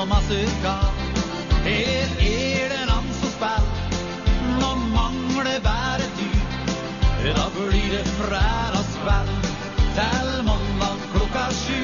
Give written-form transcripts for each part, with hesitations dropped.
mazurka. Her det namn som spill. Nå mangler bare du. Da blir det fredagskveld til mandag klokka 7.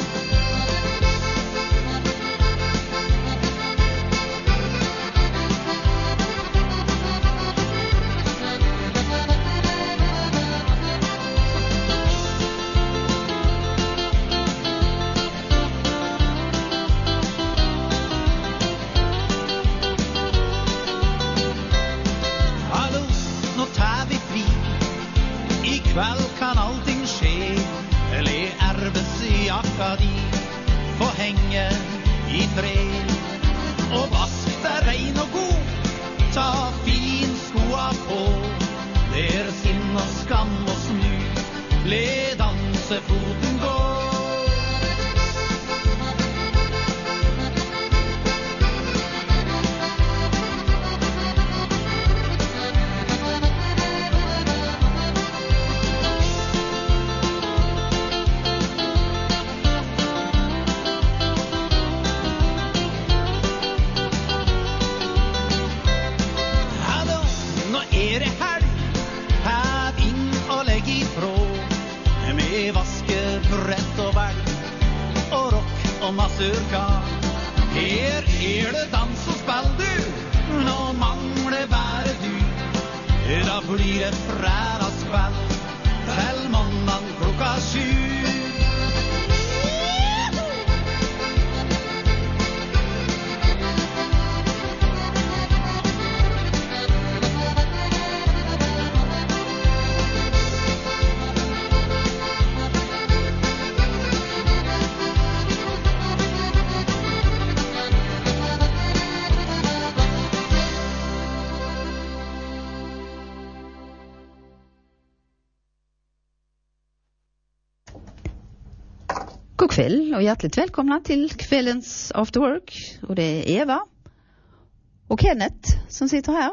Kväll kan allting skje. Eller arbeidsjakka di få henge i fred. Og vask deg rein og god. Ta fin skoa på. Der sinn og skam og snu. Le dansefoten gå. Mazurka. Her det dans og spill du. Nå mangler bare du. Da blir det fredagskveld til mandag klokka 7. God kväll och hjärtligt välkomna till kvällens After Work. Och det är Eva och Kenneth som sitter här.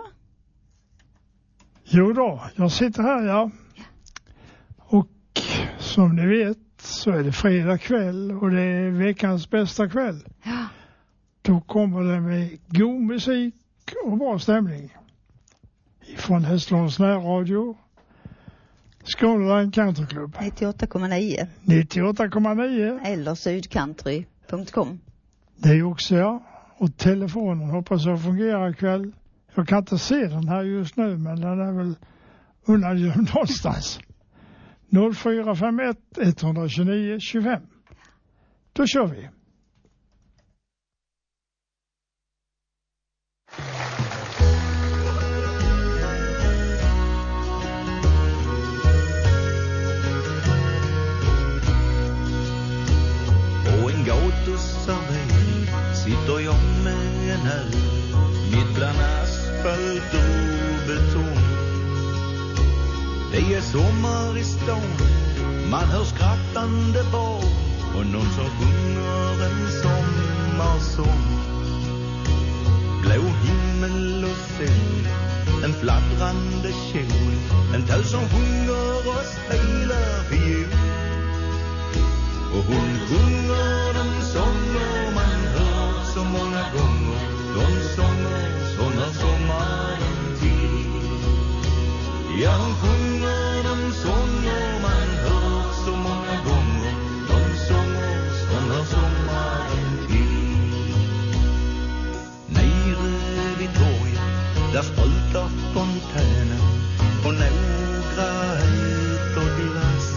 Jo då, jag sitter här, ja. Och som ni vet så är det fredag kväll och det är veckans bästa kväll. Ja. Då kommer det med god musik och bra stämning. Från Hässleholms närradio. Skåneland Country Club. 98,9. 98,9. Eller sydcountry.com. Det är också, ja. Och telefonen hoppas jag fungerar ikväll. Jag kan inte se den här just nu, men den är väl undangömd någonstans. 0451 129 25. Då kör vi. Sitter jag med en öl mitt bland asfalt och betong. Det är sommar i stan, man hör skrattande barn och någon som sjunger en sommarsång. Blå himmel och sol, en fladdrande kjol, en tös som sjunger och spelar fiol. Och hon sjunger de sånger man hör så många gånger. De sånger såna sommaren till. Ja, hon sjunger de sånger man hör så många gånger. De sånger såna sommaren till. Nere vid torget, där sprutar fontänen och några äter glass.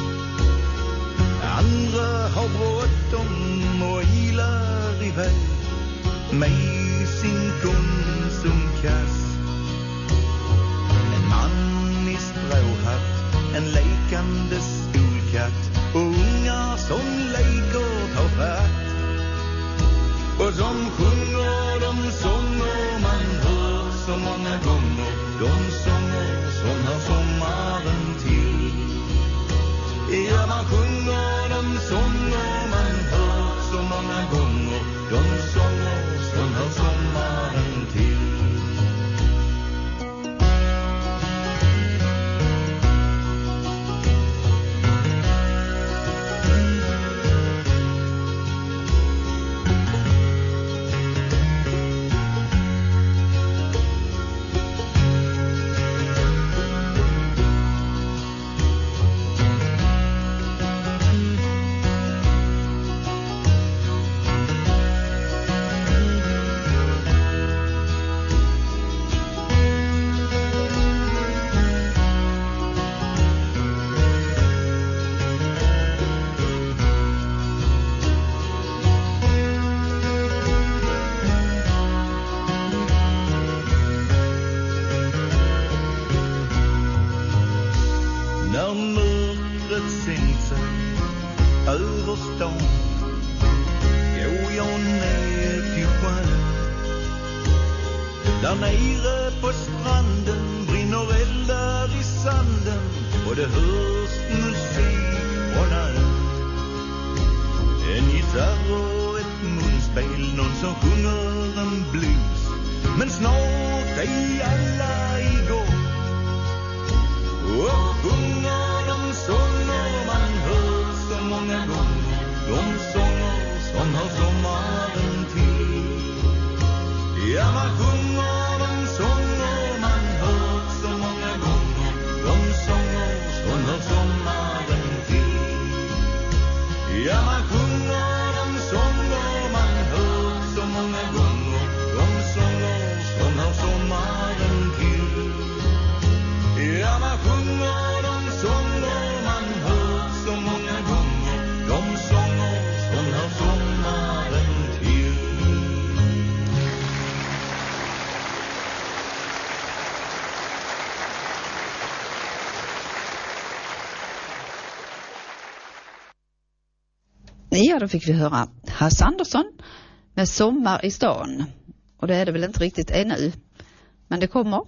Andra har bråttom och ilar iväg med sin konsumkass. En man i stråhatt, en lekande skolkatt och ungar som leker tar fatt. Och som sjunger de sånger man hör så många gånger. De sånger som hör sommaren till. Ja, man sjunger de sånger man hör så många gånger. De sånger som hör sommaren till. Och nere på stranden brinner eldar i sanden och det hörs musik från allt. En gitarr och ett munspel, någon som sjunger en blues. Men snart är alla igång och sjunger de sånger man hör så många gånger. De sånger som hör sommaren till. Ja, man sjunger de sånger man hör så många gånger. De sånger som hör sommaren till. Ja, man sjunger de sånger man hör så många gånger. De sånger som hör sommaren till. Ja, man sjunger de sånger man hör så många gånger. De sånger som hör sommaren till. Ja, då fick vi höra Hasse Andersson med Sommar i stan. Och det är det väl inte riktigt ännu, men det kommer.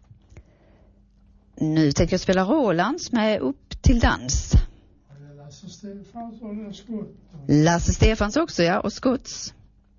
Nu tänker jag spela Rolands med Upp till dans. Lasse Stefans och Skott. Lasse Stefans också, ja, och Skotts.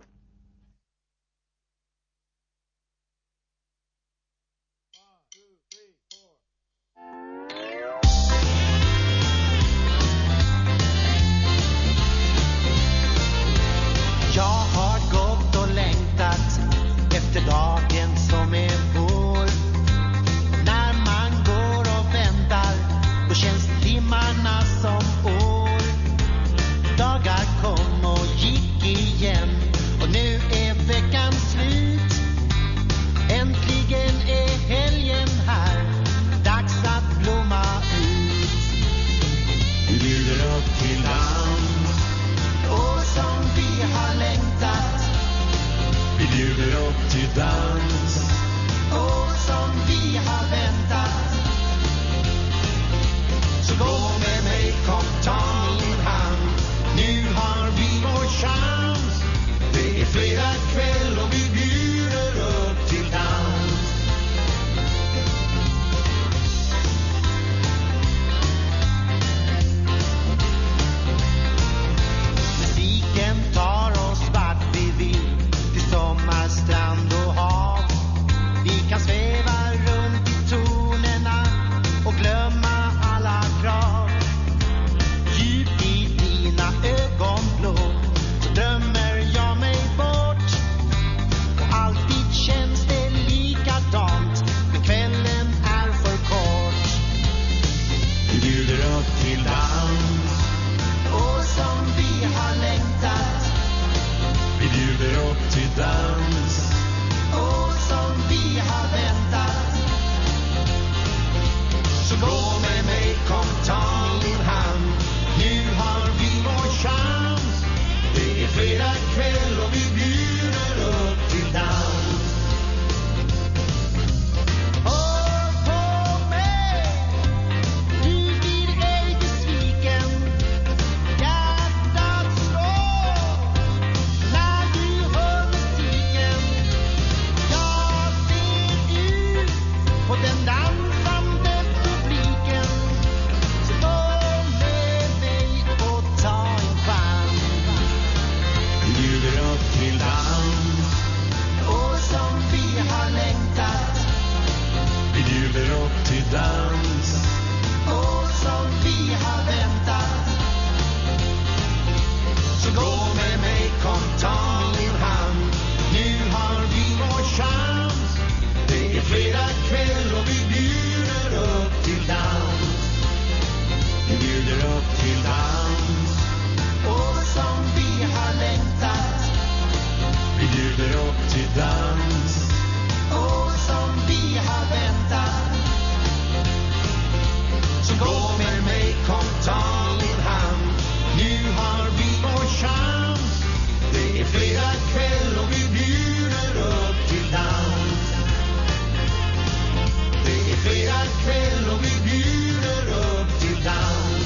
Jag har gått och längtat efter dagen som är vår. När man går och väntar, då känns timmarna som år. Dagar kom och gick igen, och nu är veckan slut. Äntligen är helgen här, dags att blomma ut. Vi bjuder upp till dans, Och som vi har längtat, vi bjuder upp till dans. och som vi har väntat. Så gå med mig, kom ta min hand. Nu har vi vår chans. Det är fredag kväll och vi bjuder upp till dans. Musiken tar oss vart vi vill, till sommar, strand och hav. Vi kan sväva runt i tonerna och glömma alla krav. Djupt i dina ögonblå så drömmer jag mig bort. Och alltid känns det likadant, men kvällen är för kort. Vi bjuder upp till dans, Och som vi har längtat, vi bjuder upp till dans. och som vi har väntat. Så gå med mig, kom ta min hand. Nu har vi vår chans. Det är fredag kväll och vi bjuder upp till dans. Hör på mig, du blir ej besviken. Hjärtat slår när du hör musiken. Jag ser ut på den dansande publiken. Så gå med mig och ta en chans. Vi bjuder upp till dans, Och som vi har längtat, vi bjuder upp till dans. och som vi har väntat. Så gå med mig, kom ta min hand. Nu har vi vår chans. Det är fredag kväll och vi bjuder upp till dans. Vi bjuder upp till dans, Och som vi har längtat, vi bjuder upp till dans. och som vi har väntat. Så gå med mig, kom ta min hand. Nu har vi vår chans. Det är fredag kväll och vi bjuder upp till dans. Det är fredag kväll och vi bjuder upp till dans.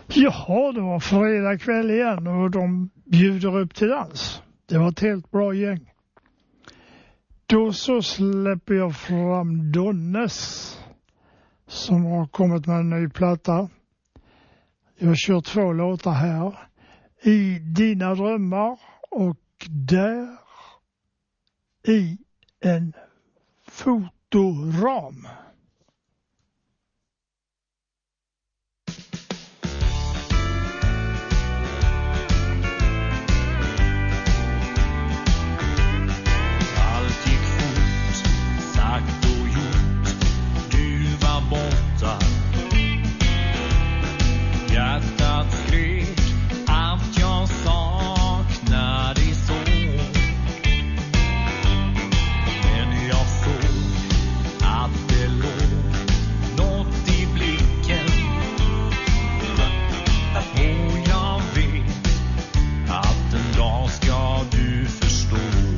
Ja, det var fredag kväll igen och de bjuder upp till dans. Det var ett helt bra gäng. Då så släpper jag fram Donnes som har kommit med en ny platta. Jag har kört 2 låtar här. I dina drömmar och där i en fotoram. Sagt och gjort, du var borta. Hjärtat skrek att jag saknar dig så. Men jag såg att det låg något i blicken. Och jag vet att en dag ska du förstå.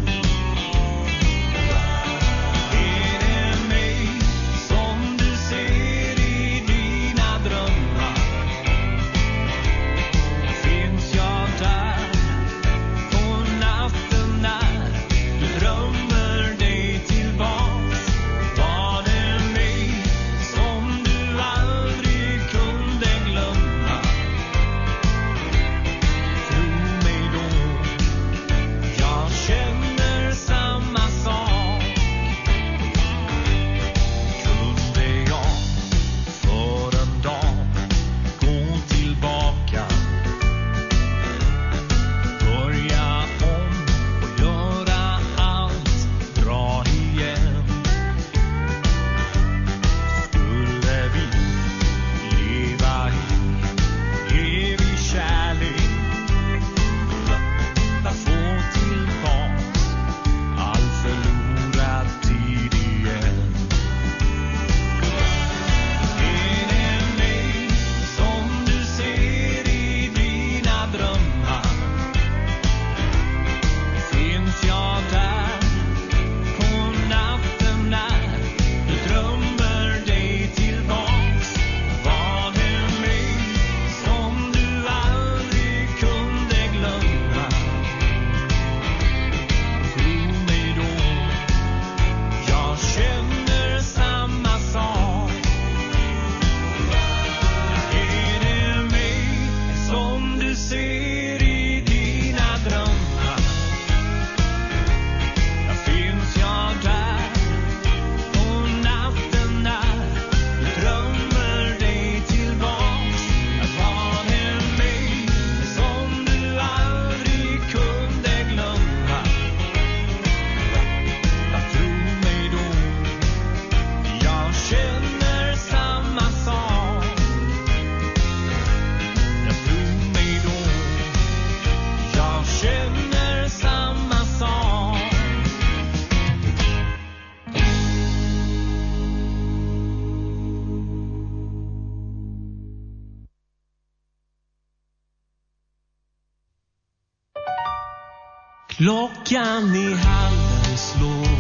Klockan i hallen slår.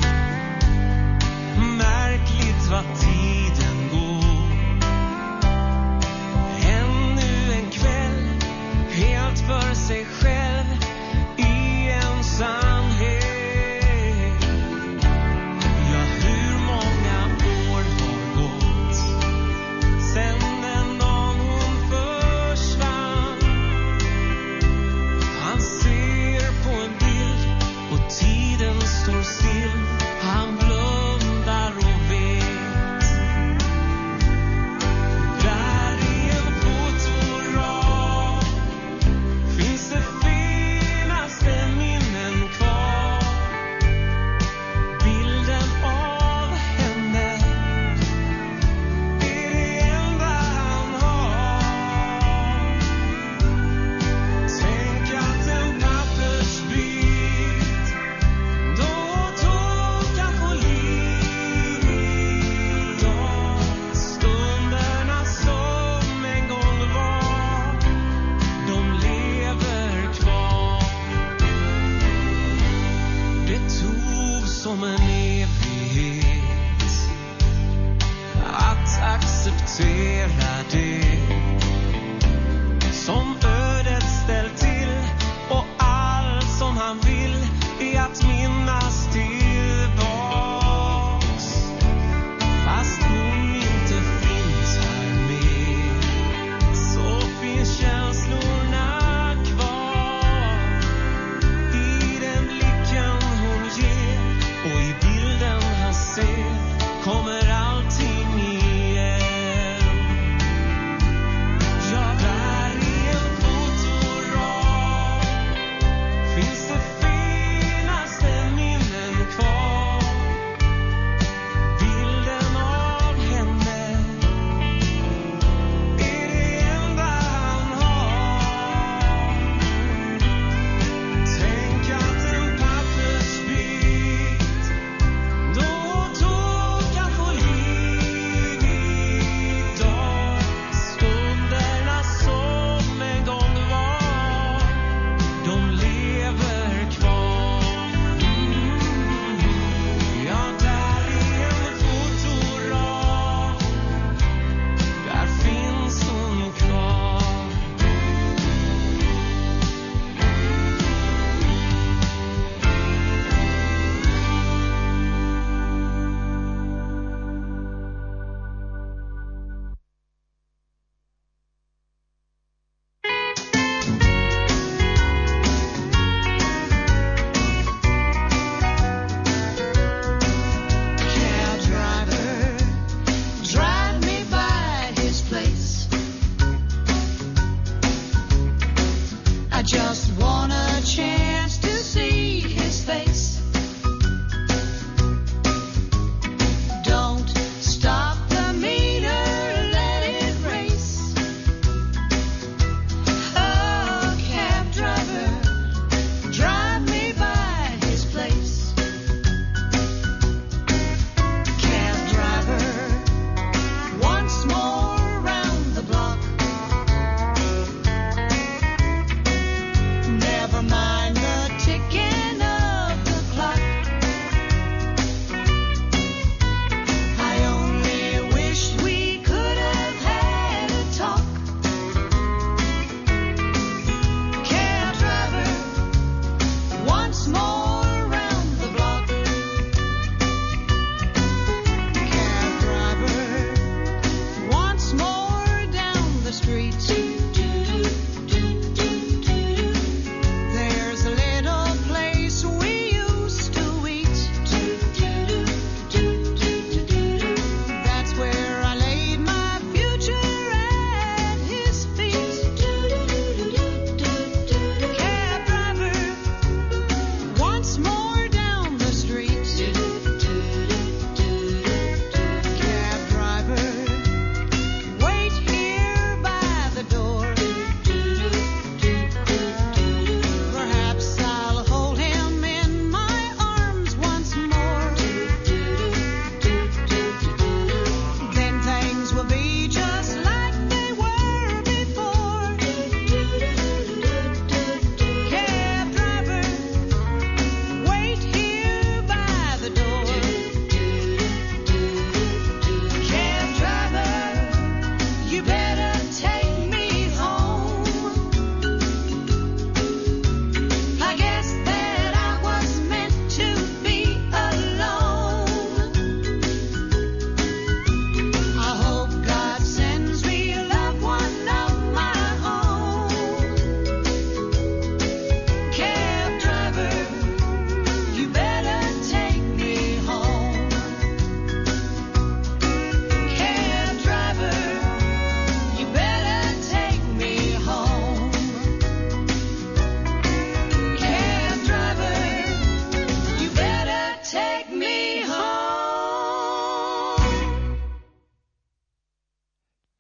Märkligt vad tiden går. Ännu en kväll, helt för sig själv i ensamhet. Ja, hur många år har gått sen den dag hon försvann. Han ser på en bild och tiden står still. Han blundar och vet. Där i en fotoram finns det finaste minnen kvar. Bilden av henne är det enda han har. Tänk att en pappersbit då tog kanske liv idag. Stunderna som en gång var, de lever kvar. Det tog som en evighet att acceptera det.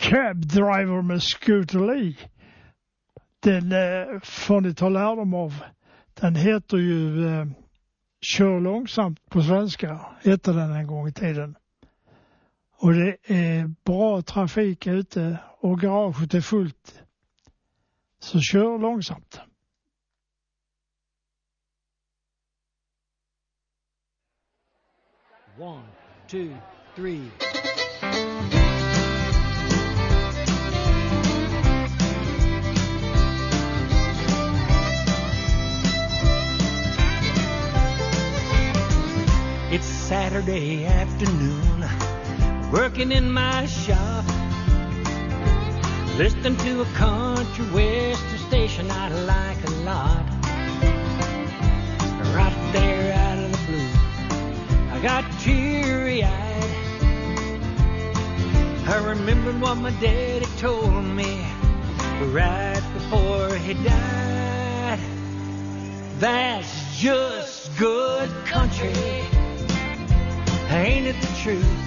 Cab Driver med Scooter Lee. Den får ni ta lärdom av. Den heter ju Kör långsamt på svenska. Heter den en gång i tiden. Och det är bra trafik ute och garaget är fullt. Så kör långsamt. One, two, three. It's Saturday afternoon, working in my shop, listening to a country western station I like a lot. Right there out of the blue, I got teary-eyed. I remembered what my daddy told me right before he died. That's just good country, ain't it the truth?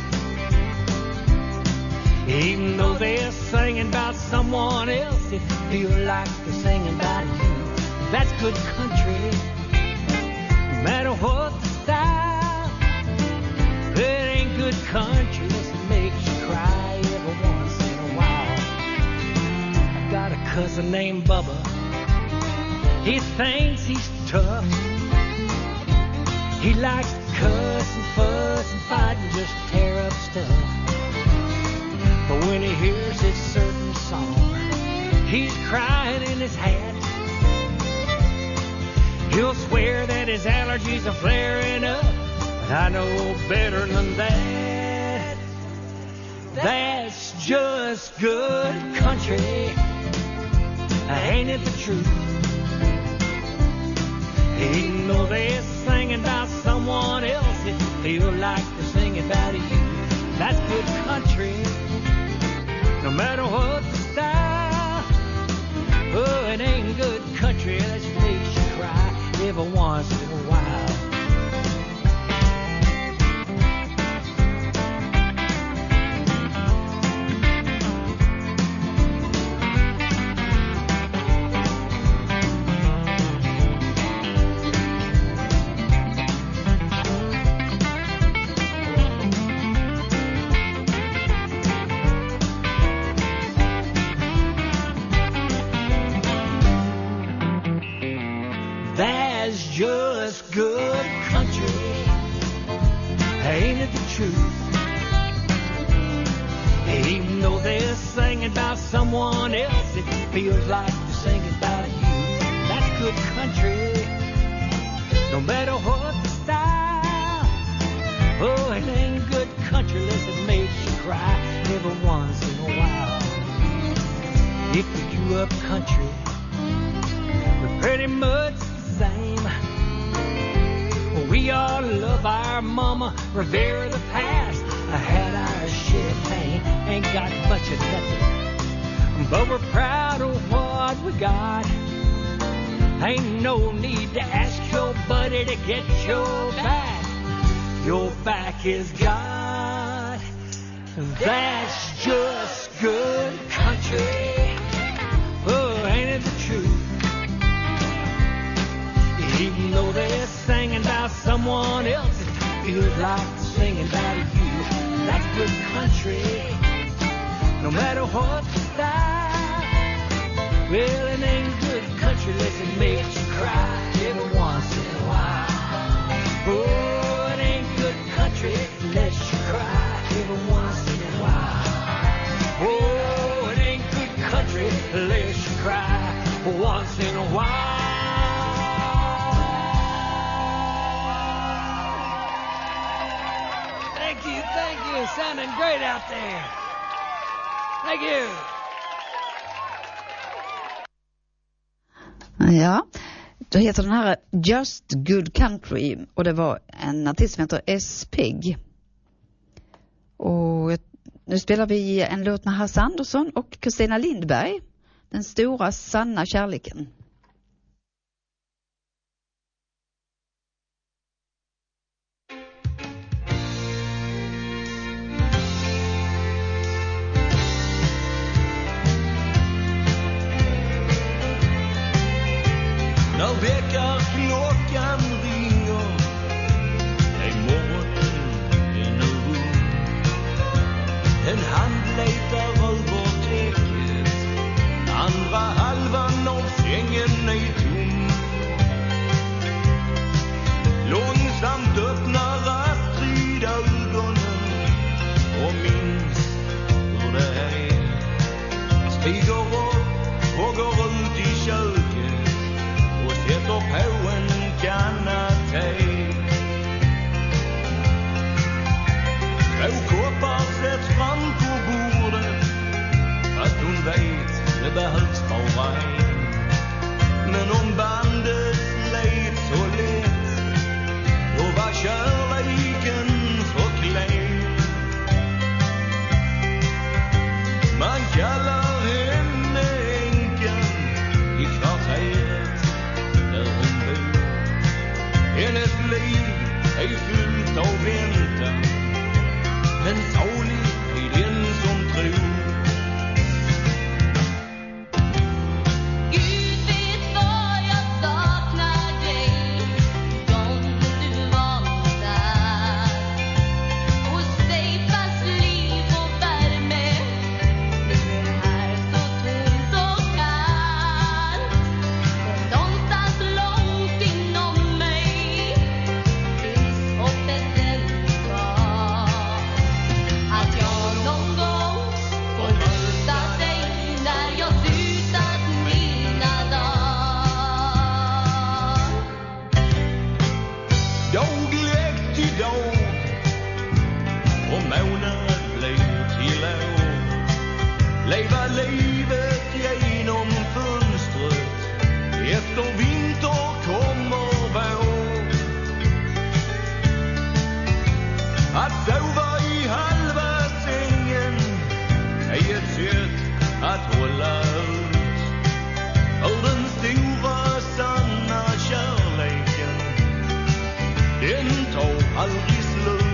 Even though they're singing about someone else, it feels like they're singing about you. That's good country, no matter what the style. It ain't good country unless it makes you cry every once in a while. I got a cousin named Bubba. He thinks he's tough. He likes to cuss and fuss and fight and just tear up stuff. But when he hears this certain song, he's crying in his hat. He'll swear that his allergies are flaring up, but I know better than that. That's just good country, ain't it the truth? Even though they're singing about someone else, it feels like they're singing about you. That's good country, no matter what the style. Oh, it ain't good country that makes you cry every once in a while. Just good country, ain't it the truth? Even though they're singing about someone else, it feels like they're singing about you. That's good country, no matter what the style. Oh, it ain't good country unless it makes you cry every once in a while. If we grew up country, we're pretty much the same. We all love our mama, revere the past. I had our champagne, ain't got much of nothing, but we're proud of what we got. Ain't no need to ask your buddy to get your back. Your back is God. That's just good country. Oh, ain't it the truth? Even though they're singing about someone else, it feels like they're singing about you. That's good country, no matter what the style. Well, it ain't good country unless it makes you cry every once in a while. Oh, it ain't good country unless you cry every once in a while. Oh, it ain't good country unless you cry once in a while. Thank you. Sounding great out there. Thank you. Ja, då heter den här Just Good Country och det var en artist som heter S-Pig. Och nu spelar vi en låt med Hasse Andersson och Kristina Lindberg, Den stora sanna kärleken. det behövs bara en. Men om bandet led så lätt, då var kärleken för klen. Man kallar henne änkan i kvarteret där hon bor. Hennes liv är fullt av väntan, men salig är den som tror. Leva livet genom fönstret, efter vinter kommer vår. Att sova i halva sängen är ett sätt att hålla ut. För den stora sanna kärleken, den tar aldrig slut.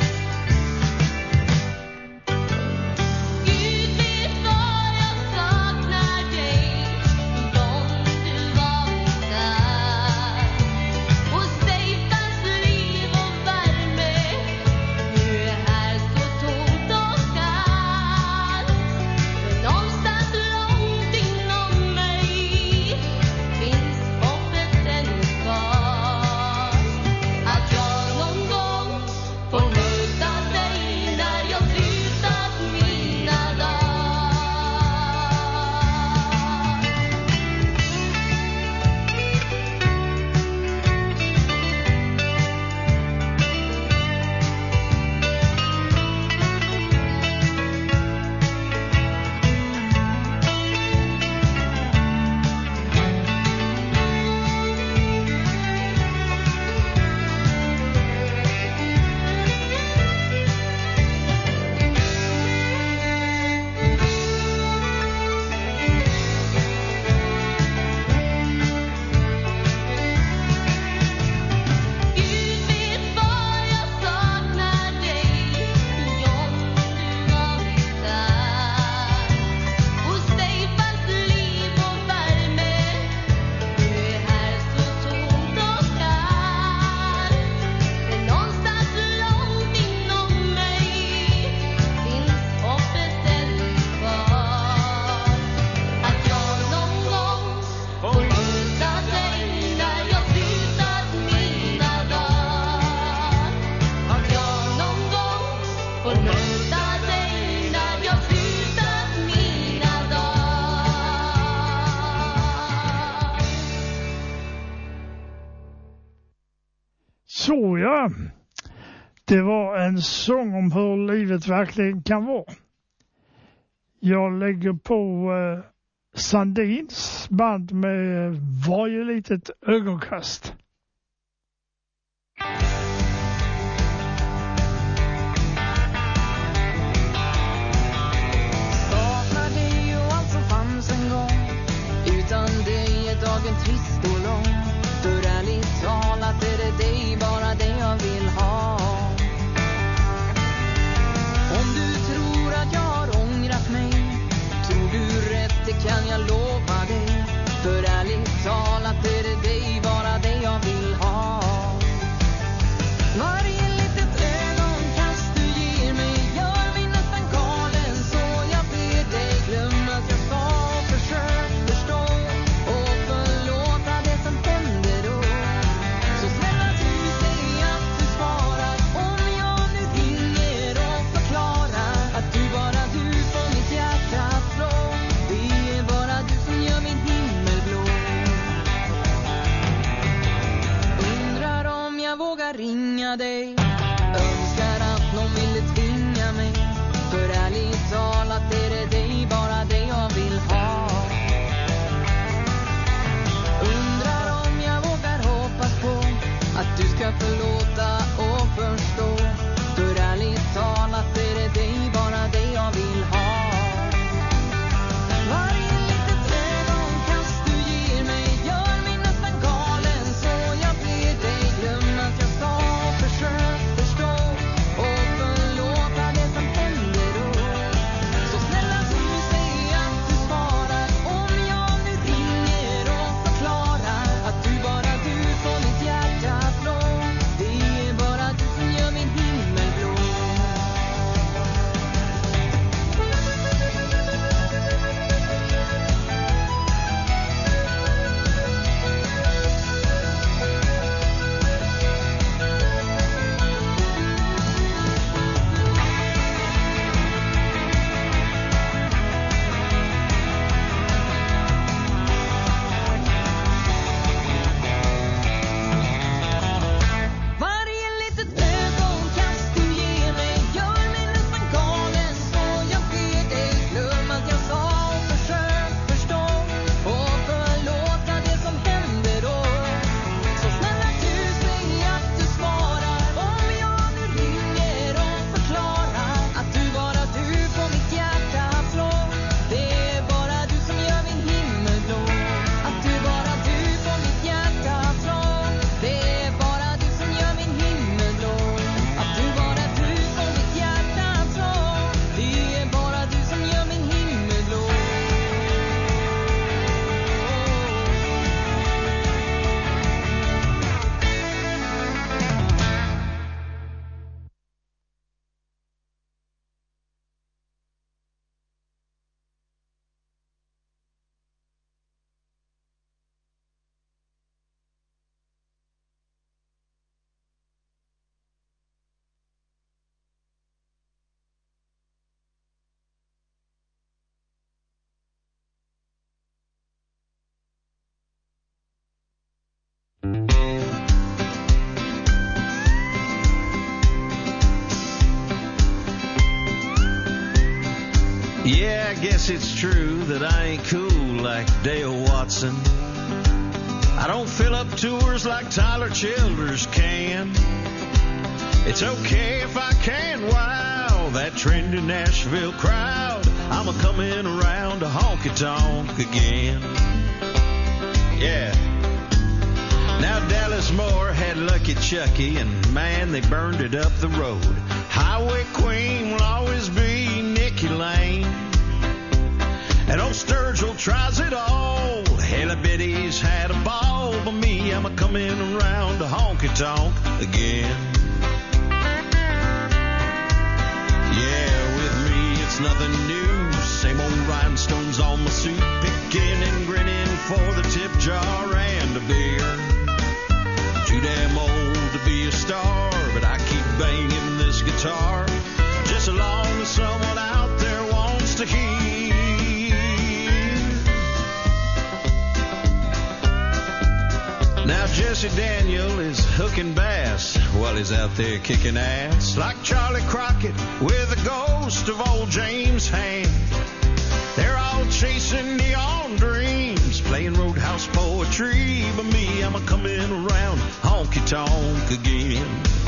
Så ja, det var en sång om hur livet verkligen kan vara. Jag lägger på Sandins band med Varje litet ögonkast. Saknar dig och allt som fanns en gång. Utan dig är dagen trist och lång. För ärligt talat är det dig, bara det jag vill ha. Om du tror att jag har ångrat mig, tror du rätt, det kan jag lova dig. För ärligt talat är det dig, bara det jag vill ha. Varje litet ögonkast du ger mig gör mig nästan galen. Så jag ber dig, glöm att jag sa, försök förstå och förlåta det som hände då. Så snälla du, säg att du svarar om jag nu ringer och förklarar att du, bara du får mitt hjärta att slå. Det är bara du som gör min himmel blå. Undrar om jag vågar ringa dig. Önskar att någon ville tvinga mig. För ärligt talat är det dig, bara det jag vill ha. I guess it's true that I ain't cool like Dale Watson. I don't fill up tours like Tyler Childers can. It's okay if I can't wow that trendy Nashville crowd. I'm a-coming around to honky-tonk again. Yeah. Now Dallas Moore had Lucky Chucky, and man, they burned it up the road. Highway Queen will always be Nikki Lane, and old Sturgill tries it all. Hella Betty's had a ball, but me, I'm a-coming around to honky-tonk again. Yeah, with me it's nothing new. Same old rhinestones on my suit, picking and grinning for the tip jar and a beer. Too damn old to be a star, but I keep banging this guitar just as long as someone out there wants to hear. Now Jesse Daniel is hooking bass while he's out there kicking ass, like Charlie Crockett with the ghost of old James Hand. They're all chasing neon dreams, playing roadhouse poetry, but me, I'm a-coming around honky-tonk again.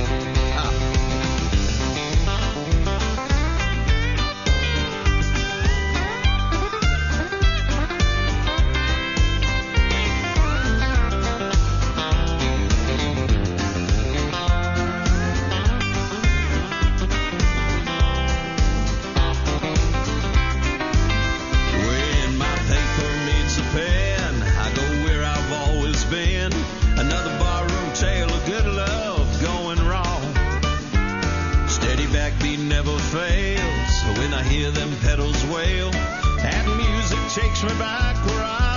Hear them pedals wail, and music takes me back where I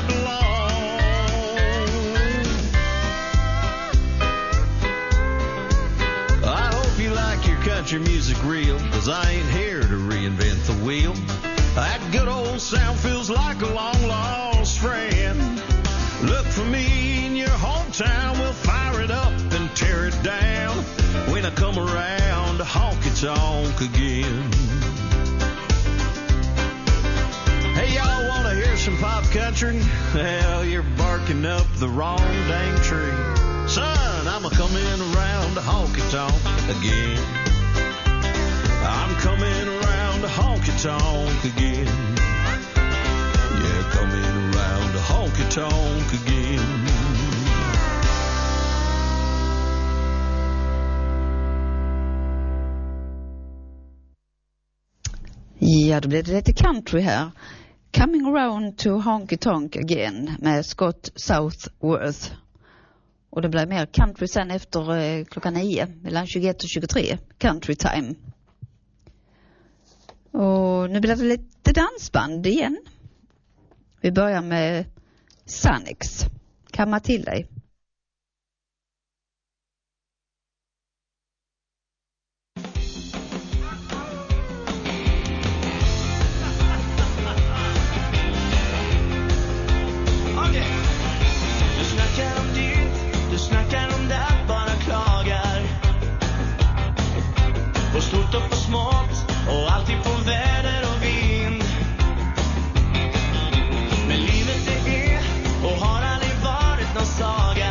belong. I hope you like your country music real, 'cause I ain't here to reinvent the wheel. That good old sound feels like a long lost friend. Look for me in your hometown, we'll fire it up and tear it down when I come around to honky-tonk again. Hey, y'all want to hear some pop country? Well, you're barking up the wrong dang tree. Son, I'm a-coming around to honky-tonk again. I'm coming around to honky-tonk again. Yeah, coming around to honky-tonk again. Ja, då blev det lite country här. Coming around to honky tonk again med Scott Southworth. Och det blev mer country sen efter klockan 9, mellan 21 och 23, country time. Och nu blir det lite dansband igen. Vi börjar med Sanix. Kamma till dig. På stort och på smått och alltid på väder och vind. Men livet det är och har aldrig varit någon saga.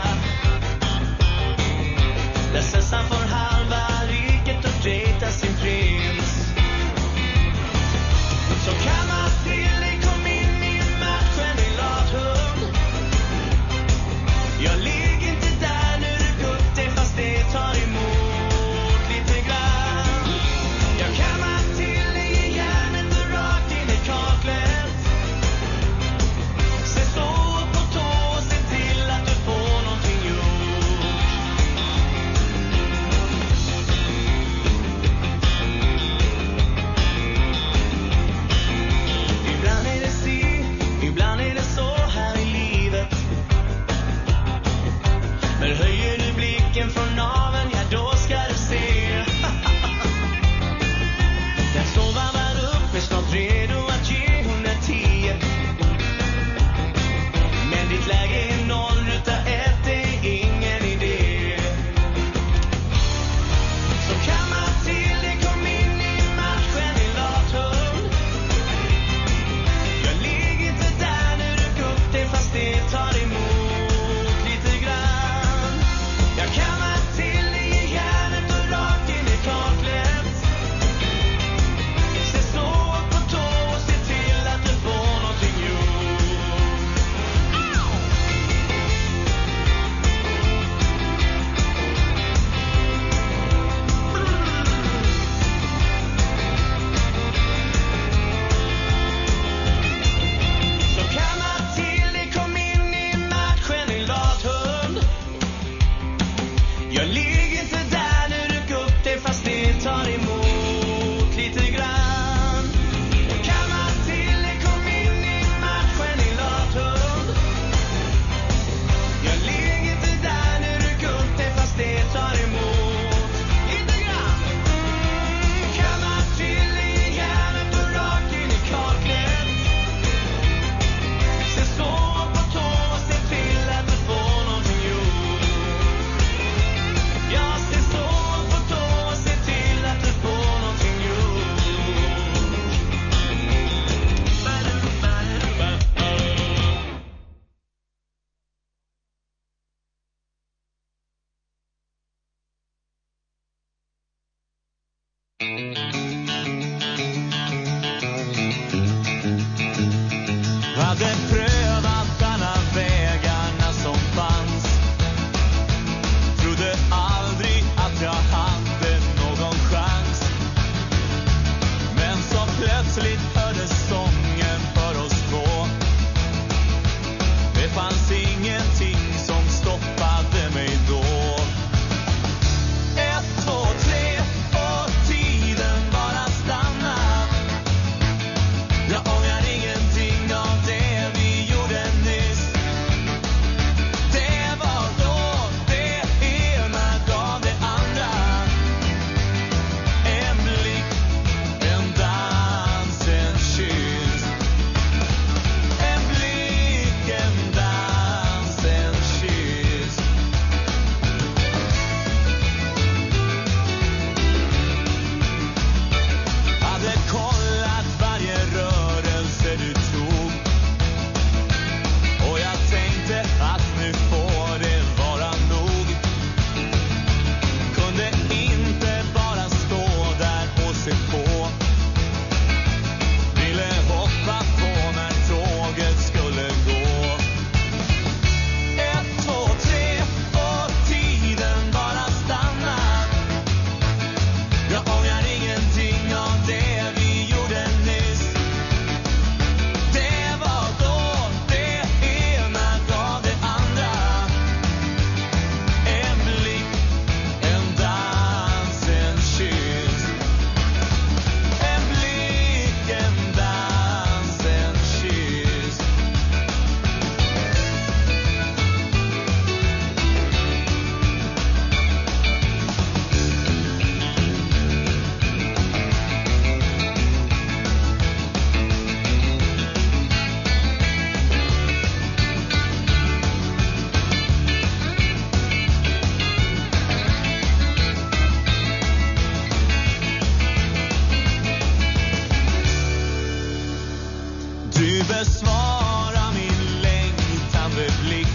Du besvarar min längtan med blick.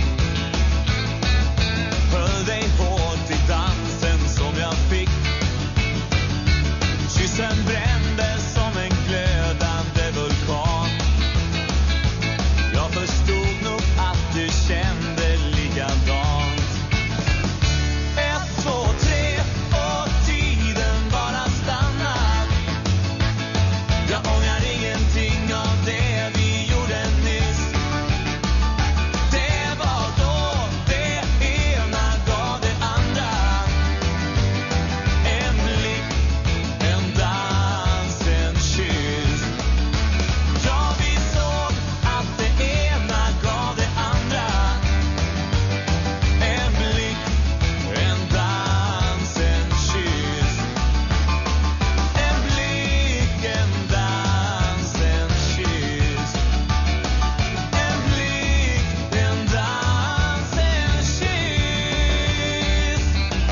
Höll dig hårt i dansen som jag fick. Kyssen brände som en glödande vulkan. Jag förstod nog att du kände likadant. 1, 2, 3 och tiden bara stannar. Jag ångrar ingenting av det vi gjorde nyss. Det var då det ena gav det andra. En blick, en dans, en kyss. Ja, vi såg att det ena gav det andra. En blick, en dans, en kyss. En blick, en dans, en kyss. En blick, en dans, en kyss.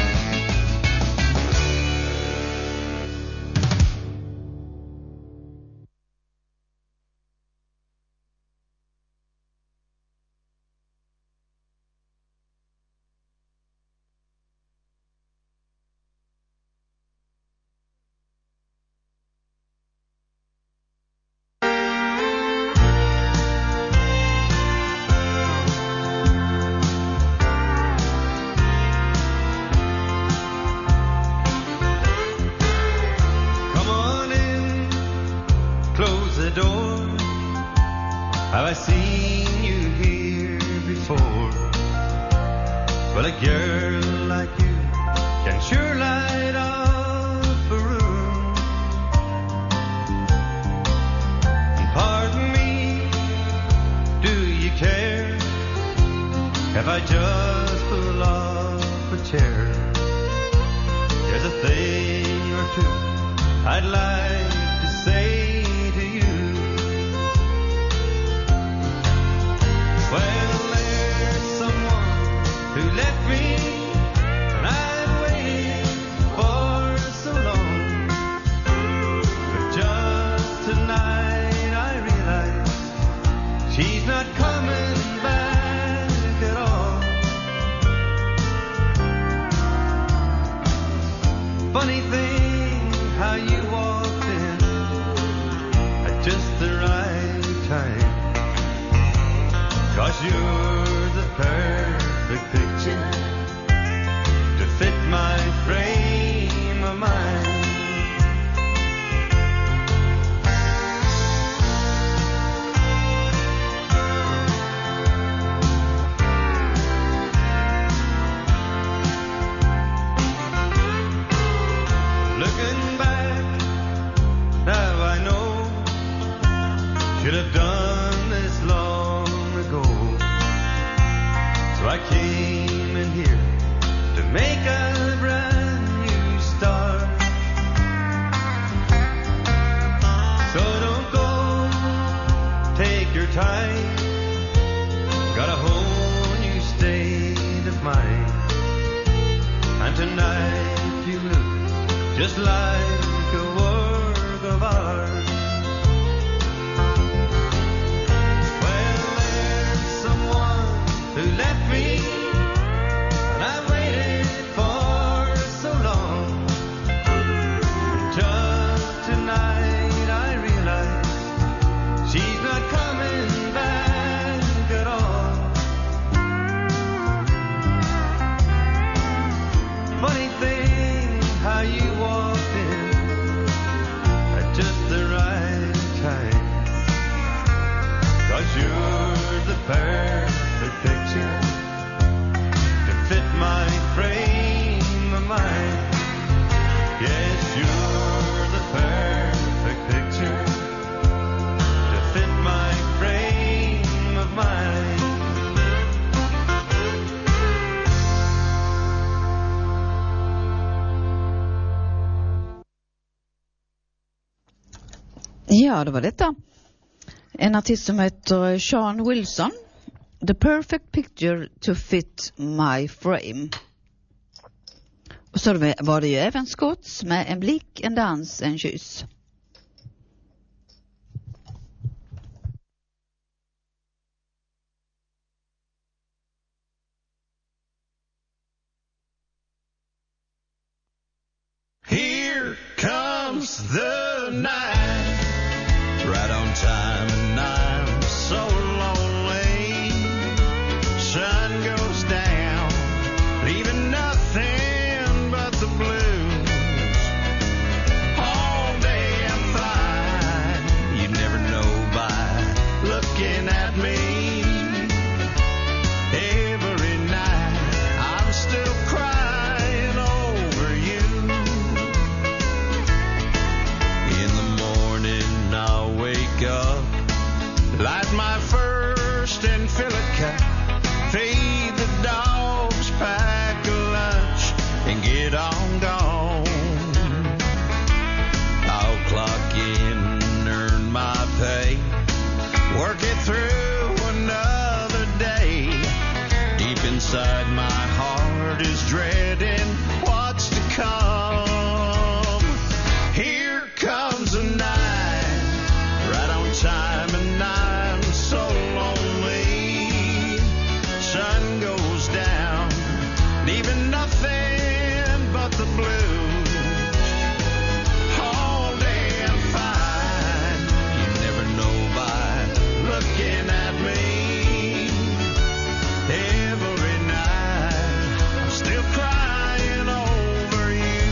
Come on in, close the door. Have I seen you here before? Well, a girl like you can sure light up a room. Pardon me, do you care if I just pull up a chair? There's a thing or two I'd like to say to you. Well, there's someone who left me, and I've waited for so long. But just tonight I realize she's not coming back at all. Funny thing how you walked in at just the right time. 'Cause you're the perfect picture to fit my frame of mind. Looking back, now I know should have done this long ago. So I came in here to make a brand new start. So don't go, take your time. Got a whole new state of mind. And tonight you look just like a work of art. Well, there's someone who left me, and I waited for so long. Just tonight I realize she's not coming back at all. Funny thing how you walked in at just the right time. 'Cause you're the perfect picture to fit my frame of mind. Yes, you're the perfect picture to fit my frame of mind. Ja, det var detta. En artist som heter Sean Wilson. The perfect picture to fit my frame. Och så var det ju även Scotts med en blick, en dans, en kyss. comes the night, right on time, and I'm so lonely. Sun goes down, leaving nothing but the blues. All day I'm fine, you'd never know by looking at me. Every night I'm still crying over you. In the morning I'll wake up, light my first and fill a cup, feed the dogs, pack a lunch, and get on gone. I'll clock in, earn my pay, work it through another day. Deep inside my heart is dreading what's to come. Here comes the night, right on time, and I'm so lonely. Sun goes down, leaving nothing but the blues. All day I'm fine, you never know by looking at me. Every night I'm still crying over you.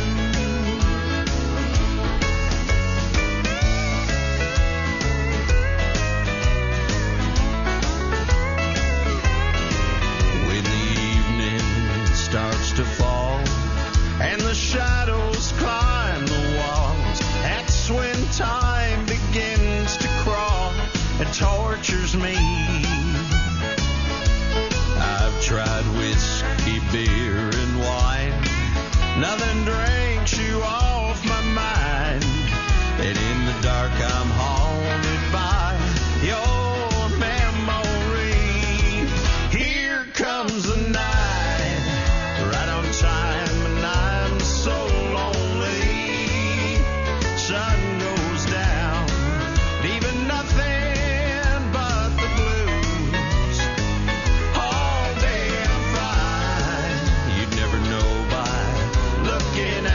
When the evening starts to fall and the shadows climb the walls, that's when time begins to crawl and tortures me. I've tried whiskey, beer, and wine. Nothing drinks you off my mind. And in the dark I'm haunted by your memory. Here comes the night, right on time, and I'm so lonely. Sun goes down, leaving nothing but the blues. All day I'm fine, you'd never know by looking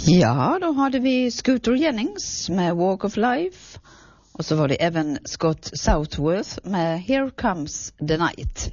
Ja, då hade vi Scooter Jennings med Walk of Life. Och så var det även Scott Southworth med Here Comes the Night.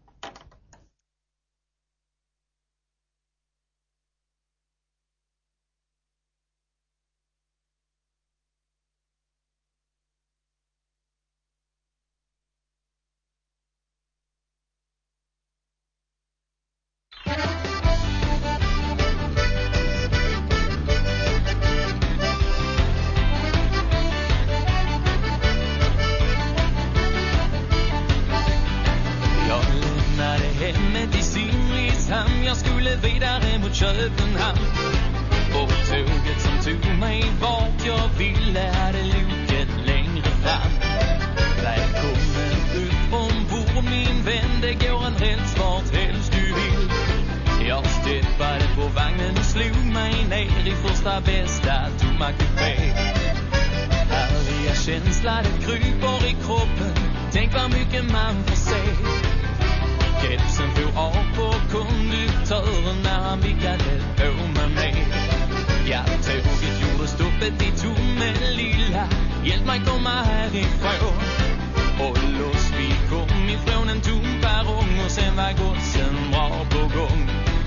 Köpenhamn. Och tåget som tog mig vart jag ville hade luket längre fram. Välkommen upp ombord min vän, det går en räls vart helst du vill. Jag steppade på vagnen och slog mig ner i första bästa tomma kupé. Härliga känsla, det kryper i kroppen, tänk vad mycket man får se. Kepsen får av på konduktören när han vickade på med mig. Ja, tåget gjorde stoppet i Tomelilla. Hjälp mig komma härifrån. Och loss vi kom ifrån en tom perrong och sen var gossen bra på gång.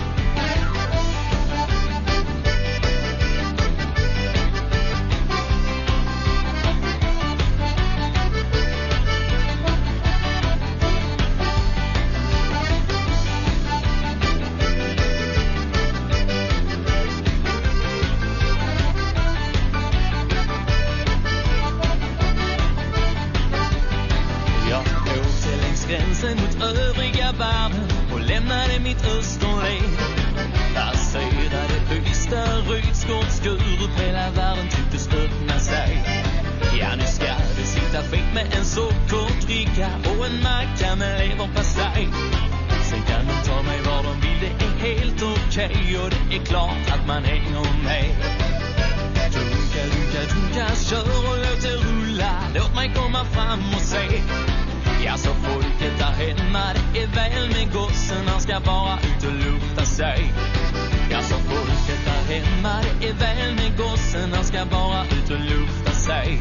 Gränsen mot övriga världen och lämnade mitt Österled. Passerade Ystad, Skott, Skurup, hela världen tycktes öppna sig. Ja, nu ska det sitta fint med en sockerdricka och en macka med leverpastej. Sen kan de ta mig var de vill, det är helt okej och det är klart att man hänger med. Dunka, dunka, dunka, kör och låt det rulla, låt mig komma fram och se. Ja, så folket där hemma, det är väl med gossen, han ska bara ut och lufta sig. Ja, så folket där hemma, det är väl med gossen, han ska bara ut och lufta sig.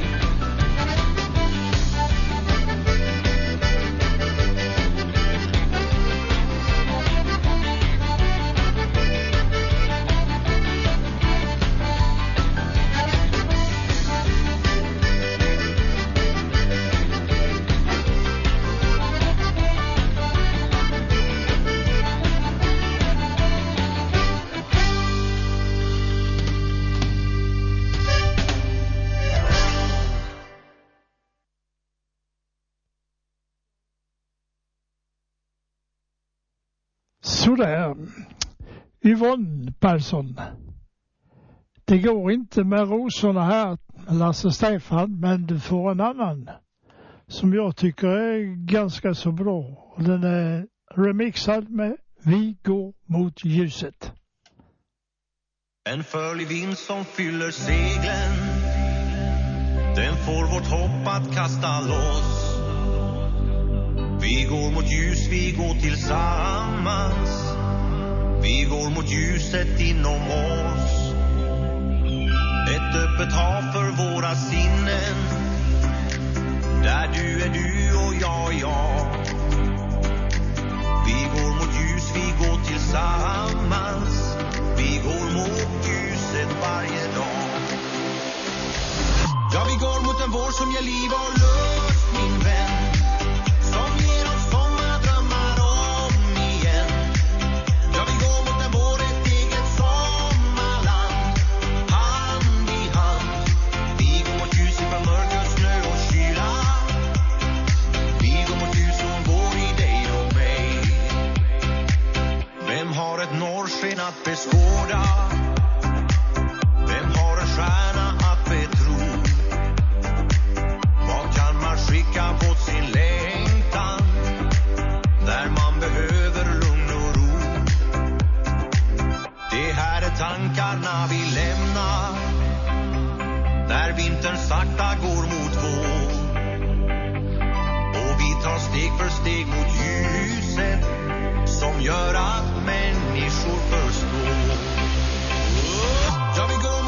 Sådär, Yvonne Persson. Det går inte med rosorna här, Lasse Stefan, men du får en annan som jag tycker är ganska så bra. Och den är remixad med Vi går mot ljuset. En förlig vind som fyller seglen, den får vårt hopp att kasta loss. Vi går mot ljus, vi går tillsammans. Vi går mot ljuset inom oss. Ett öppet hav för våra sinnen. Där du är du och jag är jag. Vi går mot ljus, vi går tillsammans. Vi går mot ljuset varje dag. Ja, vi går mot en vår som ger liv och lust, min vän. Som ger oss sommardrömmar om igen. Ja, vi går mot en vår, ett eget sommarland. Hand i hand. Vi går mot ljus ifrån mörker, snö och kyla. Vi går mot ljus och en vår i dig och mig. Vem har ett norrsken att beskåda? Vem har en stjärna att betro? Vad kan man skicka på sin längtan där man behöver lugn och ro? Det här är tankarna vi lämnar när vintern sakta går mot vår. Och vi tar steg för steg mot ljuset som gör att människor förstår. Ja, vi går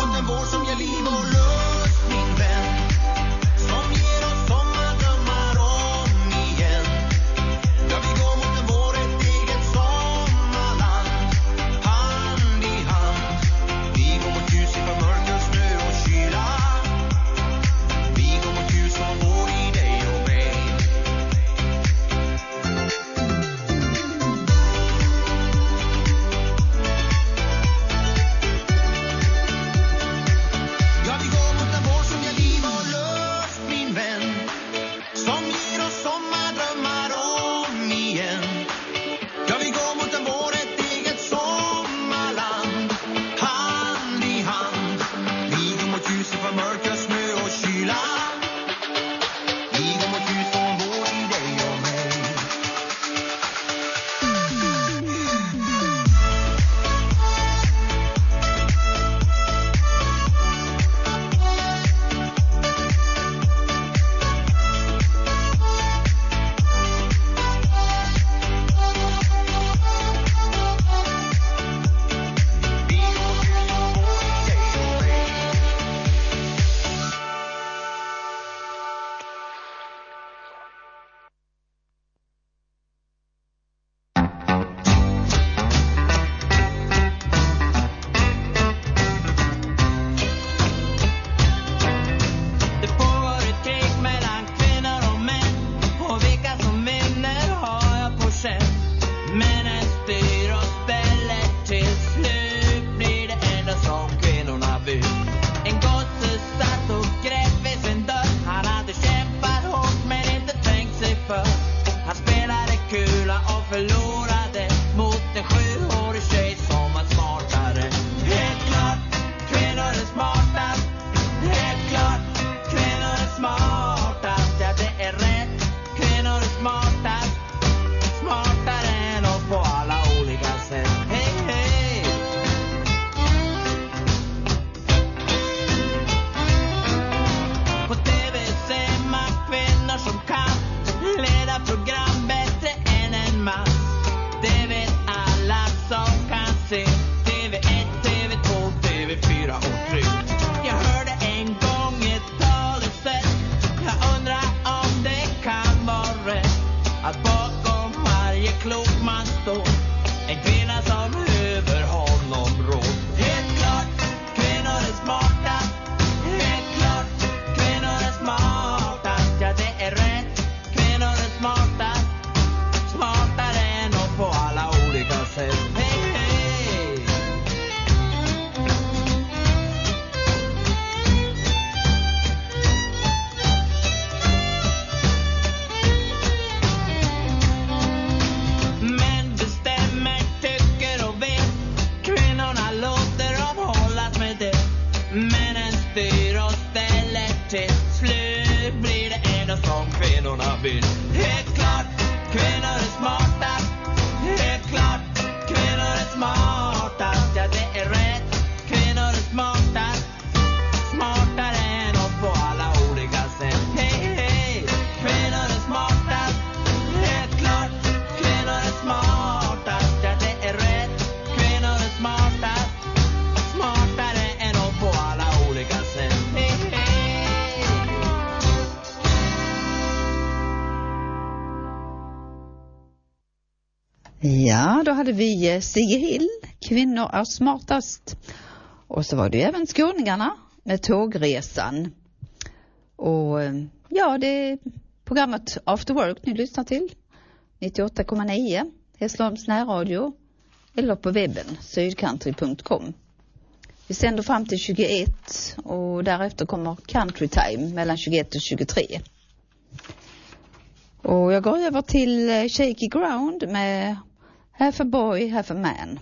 Ja, då hade vi Sigge Hill, Kvinnor är smartast. Och så var det ju även Skåningarna med Tågresan. Och ja, det är programmet After Work ni lyssnar till. 98,9 Hässleholms närradio eller på webben sydcountry.com. Vi sänder fram till 21 och därefter kommer Country Time mellan 21 och 23. Och jag går över till Shaky Ground med Half a Boy, Half a Man.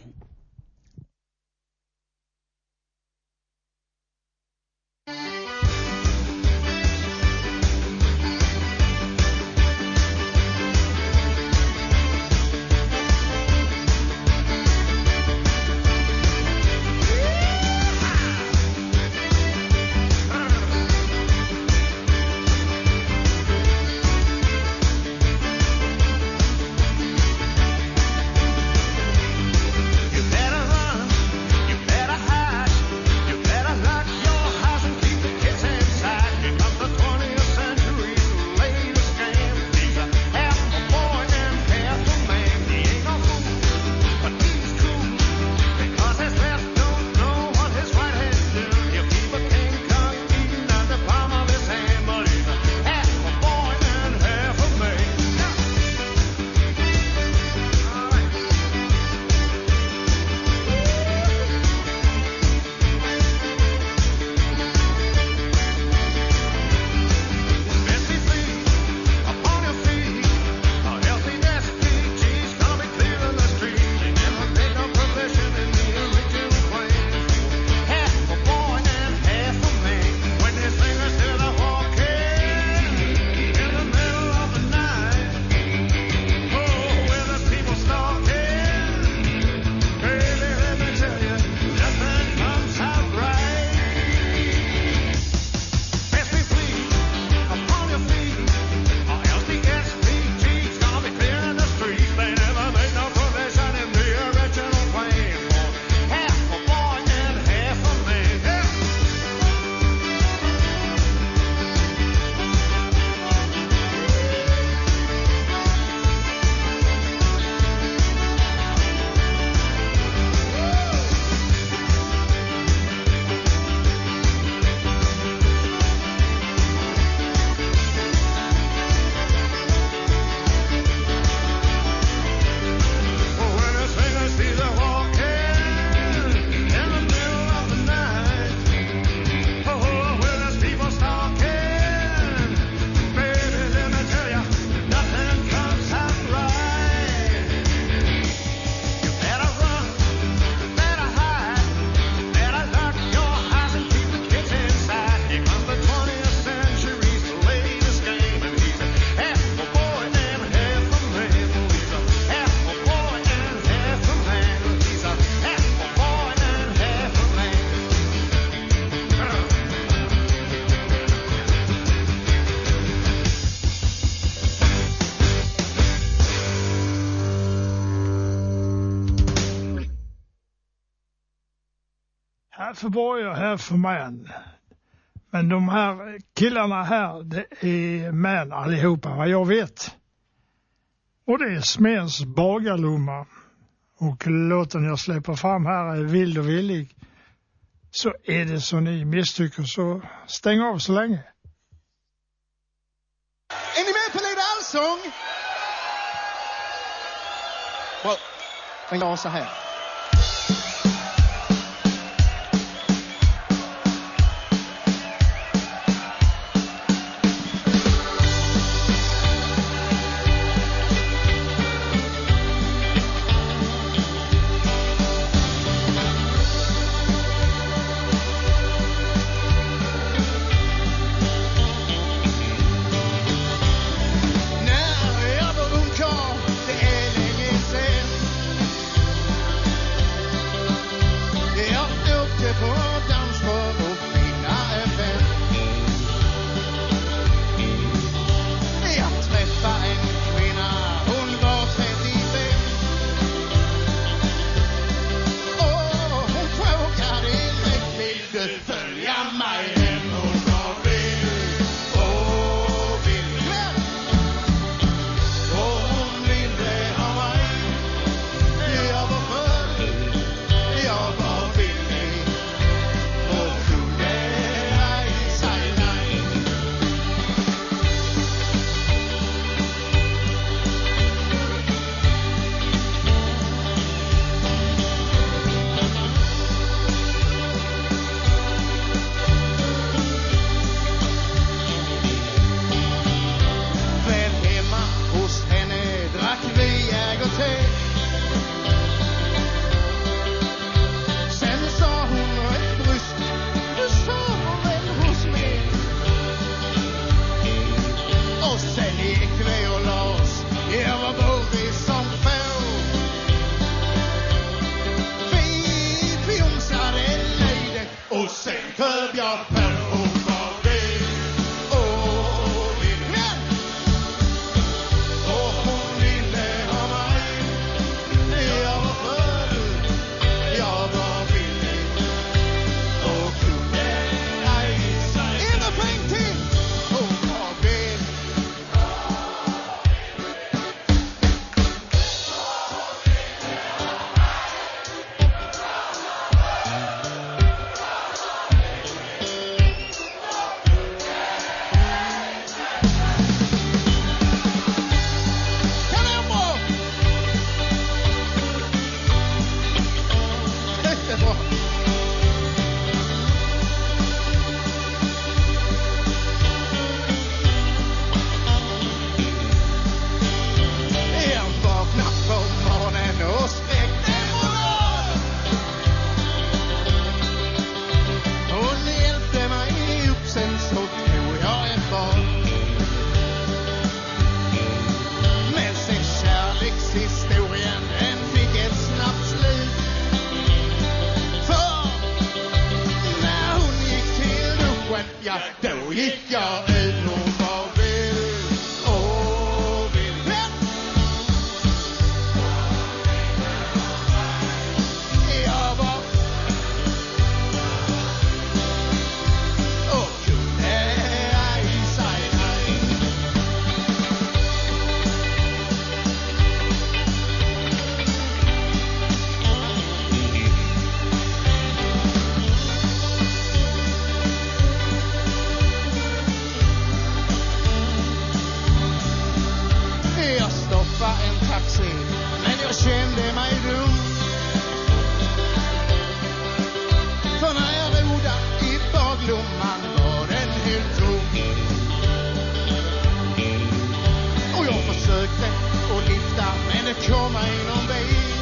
Half a Boy och Half a Man. Men de här killarna här, det är män allihopa, vad jag vet. Och det är Smens Bagarlomma. Och låten jag släpper fram här är Vild och villig. Så är det så ni misstycker, så stäng av så länge. Är ni med på lite allsång? Well, den går så här. När jag var ung karl, det är länge sen. Och sen kröp jag på och var vild. Och vild. Men! Och hon ville ha mig. Jag var full. Jag var vild. Och kunde ej säga. En refräng till! Hon var vild. Kanonbra! Jättebra. Jag vaknade på morgonen och sträckte moral. Hon hjälpte mig upp, sen så tog jag en bad. Men sen kärlekshistorien, den fick ett snabbt slut. För när hon gick till duschen, ja då gick jag ut. Hon var vild och vild. Men jag var och kunde ej säga nej. Jag stoppade en taxi, men jag kände mig dum. För när jag rodade i baglomman var den helt tom. Och jag försökte att lyfta, men det kom ej någon bil.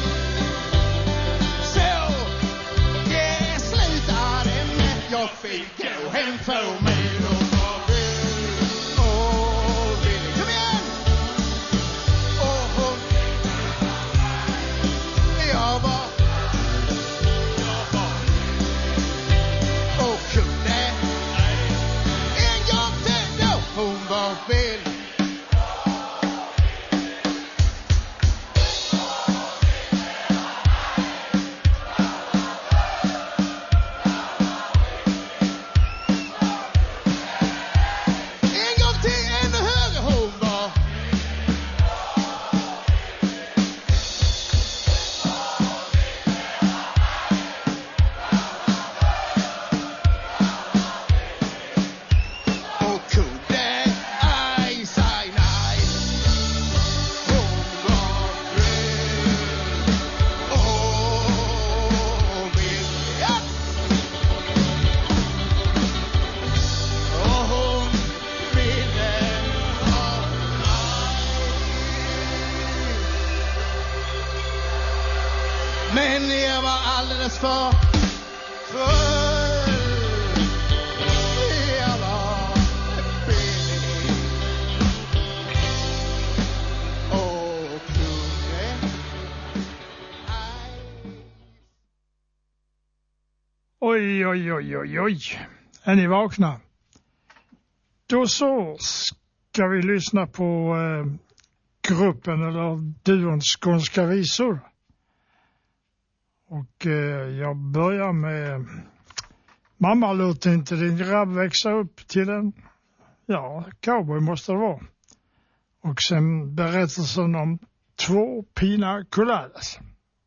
Så det slutade med att jag fick gå hem för mig. Och var vild och vild. Kom igen! Och hon, jag var och kunde en gång till då hon var vild. En gång till, ännu högre hon var. Och kunde ej säga nej. Hon var vild och vild. Ja! Och hon ville ha mig. Men jag var alldeles för full. Jag var billig och kunde ej. Oj, oj, oj, oj, oj. Är ni vakna? Då så ska vi lyssna på gruppen eller duon Skånska visor. Och jag börjar med Mamma låt inte din grabb växa upp till en, ja, cowboy måste det vara. Och sen berättelsen om 2 pina coladas.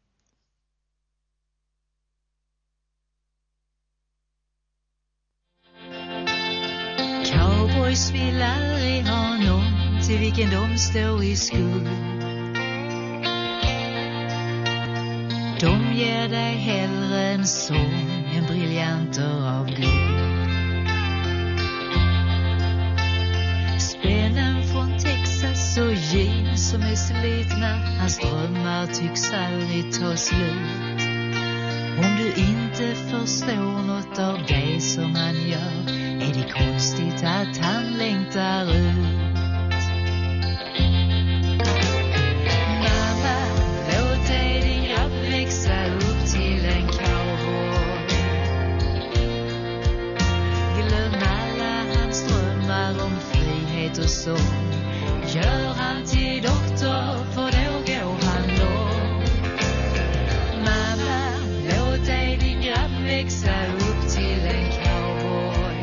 Cowboys vill aldrig ha någon till vilken de står i skuld. De ger dig hellre en sång än briljanter av guld. Spännen från Texas och jeans som är slitna, hans drömmar tycks aldrig ta slut. Om du inte förstår något av det som han gör, är det konstigt att han längtar ut. Mamma, låt dig din grabb växa upp till en cowboy. sång. Gör han till doktor, för då går han långt. Mamma, låt dig din grabb växa upp till en cowboy.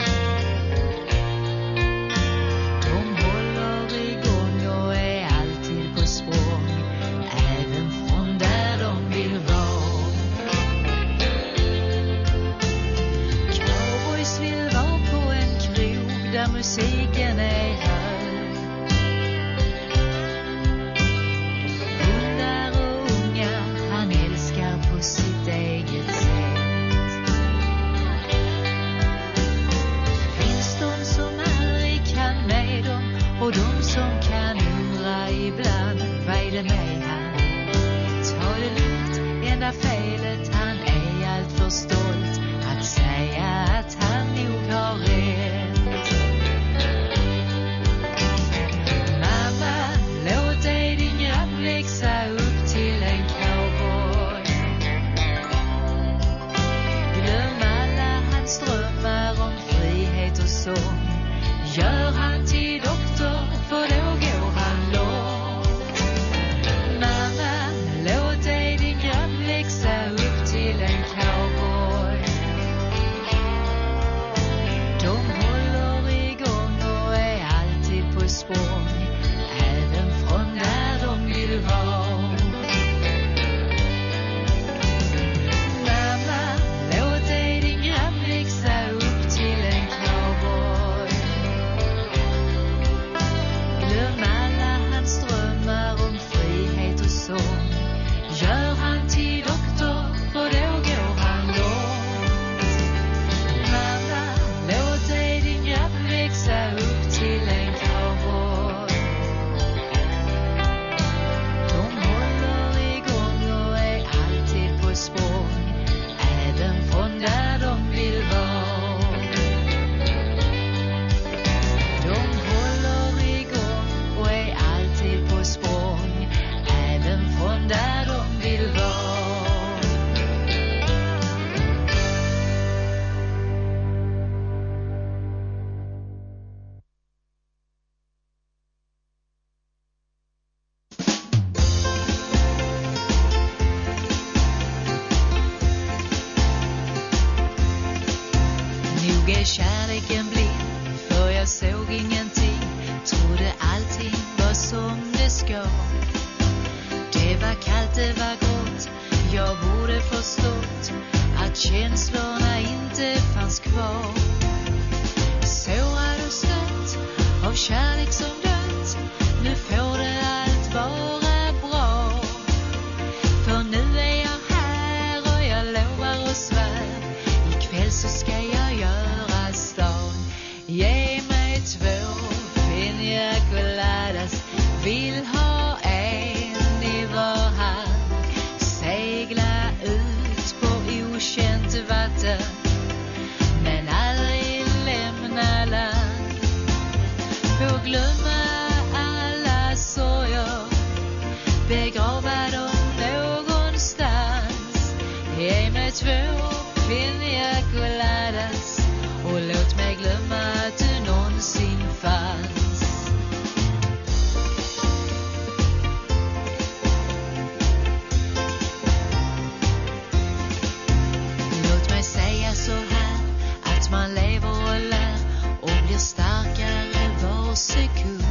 De håller igång och är alltid på språng, även från där de vill vara. Cowboys vill vara på en krog där musiken är hög. Hundar och unga, han älskar på sitt eget sätt. Finns de som aldrig kan med dem, och de som kan undra ibland, vad är det med han? Ta det lugnt, enda felet, han är allt för stolt att säga att han nog har rätt. Mamma, låt dig din grabb växa upp till en cowboy. Glöm alla hans drömmar om frihet och sång. Gör han till doktor, för då går han långt. Mamma, låt dig din grabb växa upp till en cowboy. De håller igång och är alltid på språng, även från där de vill vara. Mamma, låt dig din grabb växa upp till en cowboy. Glöm alla hans drömmar om frihet och sång. Gör han till doktor, för då går han långt. Mamma, låt dig din grabb växa upp till en cowboy. De håller igång och är alltid på språng, även från där de vill vara. De håller igång och är alltid på språng, även från där de vill vara. Nog är kärleken blind, för jag såg ingenting. Trodde allting var som det ska. Det var kallt, det var grått. Jag borde förstått att känslorna inte fanns kvar. Sårad och stött av kärlek som dött. Nu får det allt vara bra. För nu är jag här och jag lovar och svär. Ikväll så ska jag göra stan. Ge mig 2 pina coladas. Vill ha en i var hand. Segla ut på okänt vatten, men aldrig lämna land. Få glömma alla sorger, begrava dem någonstans. Ge mig 2 pina coladas och låt mig glömma att du någonsin fanns. Låt mig säga så här, att man lever och lär och blir starkare var sekund.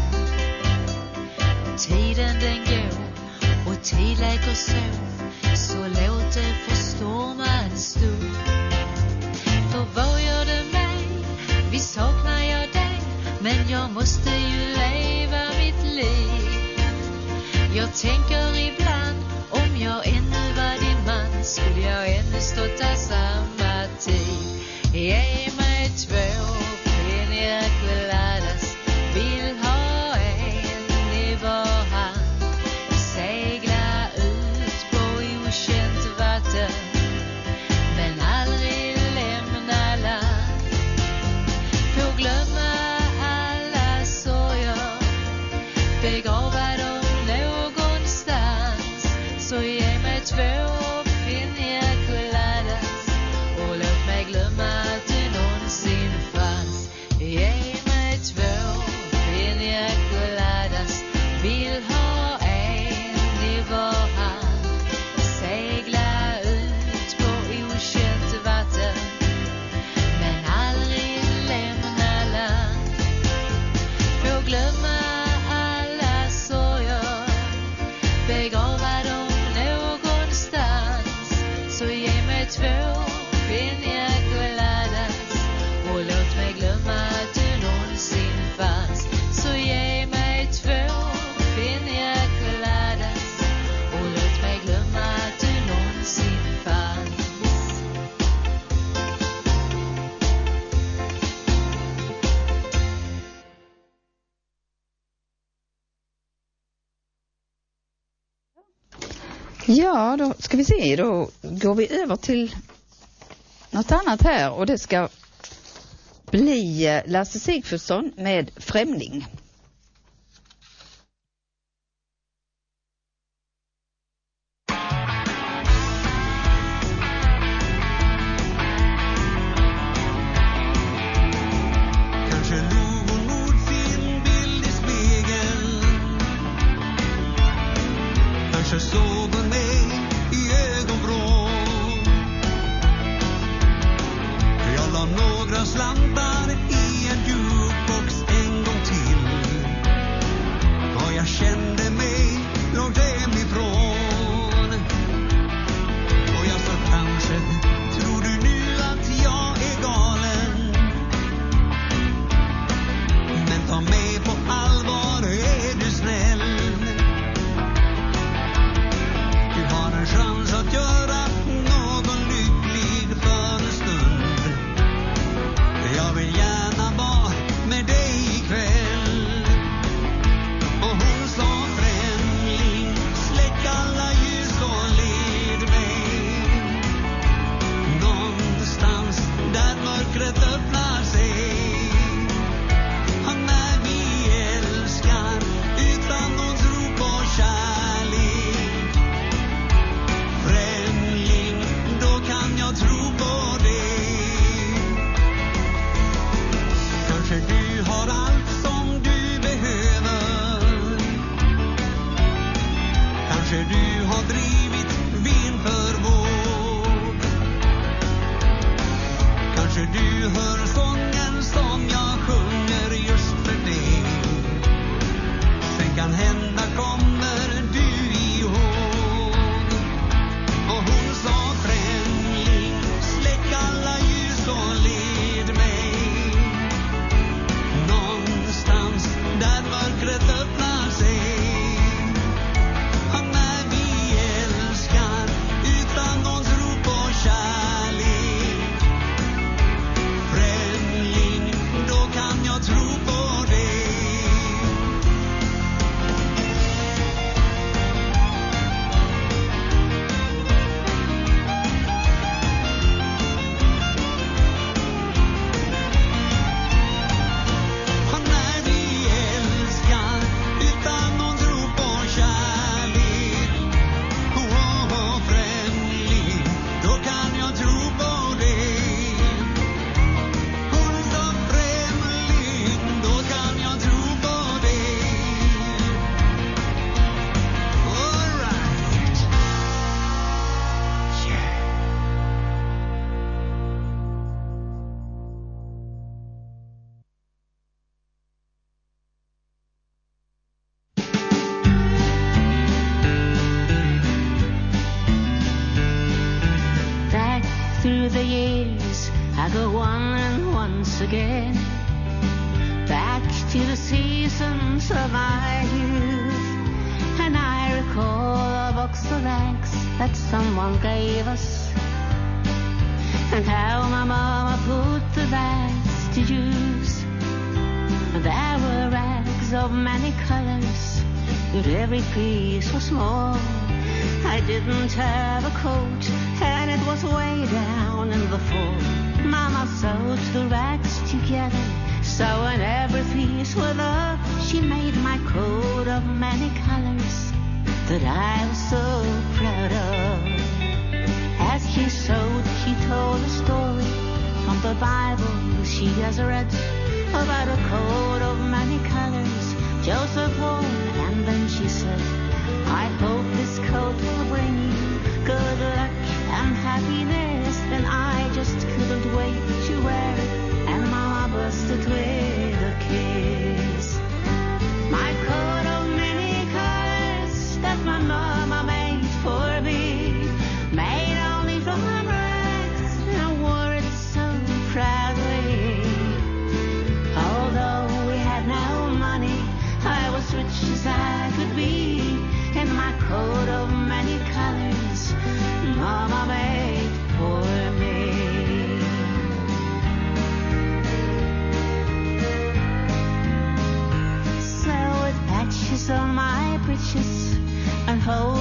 Tiden den går och tid leker så låt det få storma en stund. För vad gör det mig? Visst saknar jag dig, men jag måste ju leva mitt liv. Jag tänker ibland, om jag ännu var din man, skulle jag ännu stått där samma tid. Ge mig 2 pina coladas. Vill ha en i var hand. Segla ut på okänt vatten, men aldrig lämna land. Få glömma alla sorger, begrava dem någonstans. Så ge mig 2 pina coladas och låt mig glömma att du någonsin Ja, då ska vi se. Då går vi över till något annat här. Och det ska bli Lasse Sigfusson med Främling. Kanske någon motsin bild i spegeln. Kanske såg hon mig i ögonvrån. Jag la några slantar i en jukebox en gång till. Och jag kände mig långt hemifrån. Och jag sa kanske, tror du nu att jag är galen? Men ta mig på allvar, är du snäll? Du har en chans att göra någon lycklig för en stund. Jag vill gärna vara med dig ikväll. Och hon sa främling, släck alla ljus och led mig någonstans där mörkret öppnar sig. Han är vi älskar utan någon tro på kärlek. Främling, då kan jag tro på dig. Kanske du har allt som du behöver. Kanske du har drivit vind för våg. Kanske du hör sången som jag sjunger just för dig. Sen kan hända kommer du ihåg. Och hon sa främling, släck alla ljus och led mig någonstans där mörkret öppnar sig. Han är vi älskar utan någon tro på kärlek. Främling, då kan jag tro på dig. Han är vi älskar utan någon tro på kärlek. Åh, främling, då kan jag tro på dig. Hon sa främling, då kan jag tro på dig. All right. Yeah. Back through the years, I go on and once again. Back to the seasons of my youth. And I recall a box of rags that someone gave us. And how my mama put the rags to use. There were rags of many colors, but every piece was small. I didn't have a coat, and it was way down in the fall. Mama sewed the rags together, so when every piece was up, she made my coat of many colors that I was so proud of. As she sewed, she told a story from the Bible she has read about a coat of many colors Joseph wore, and then she said, I hope this coat will bring you good luck and happiness. And I just couldn't wait to wear it, and Mama busted with a kiss. My coat of many colors that my mama made for me, made only from her rags, and I wore it so proudly. Although we had no money, I was rich as I could be, in my coat of many colors Mama made for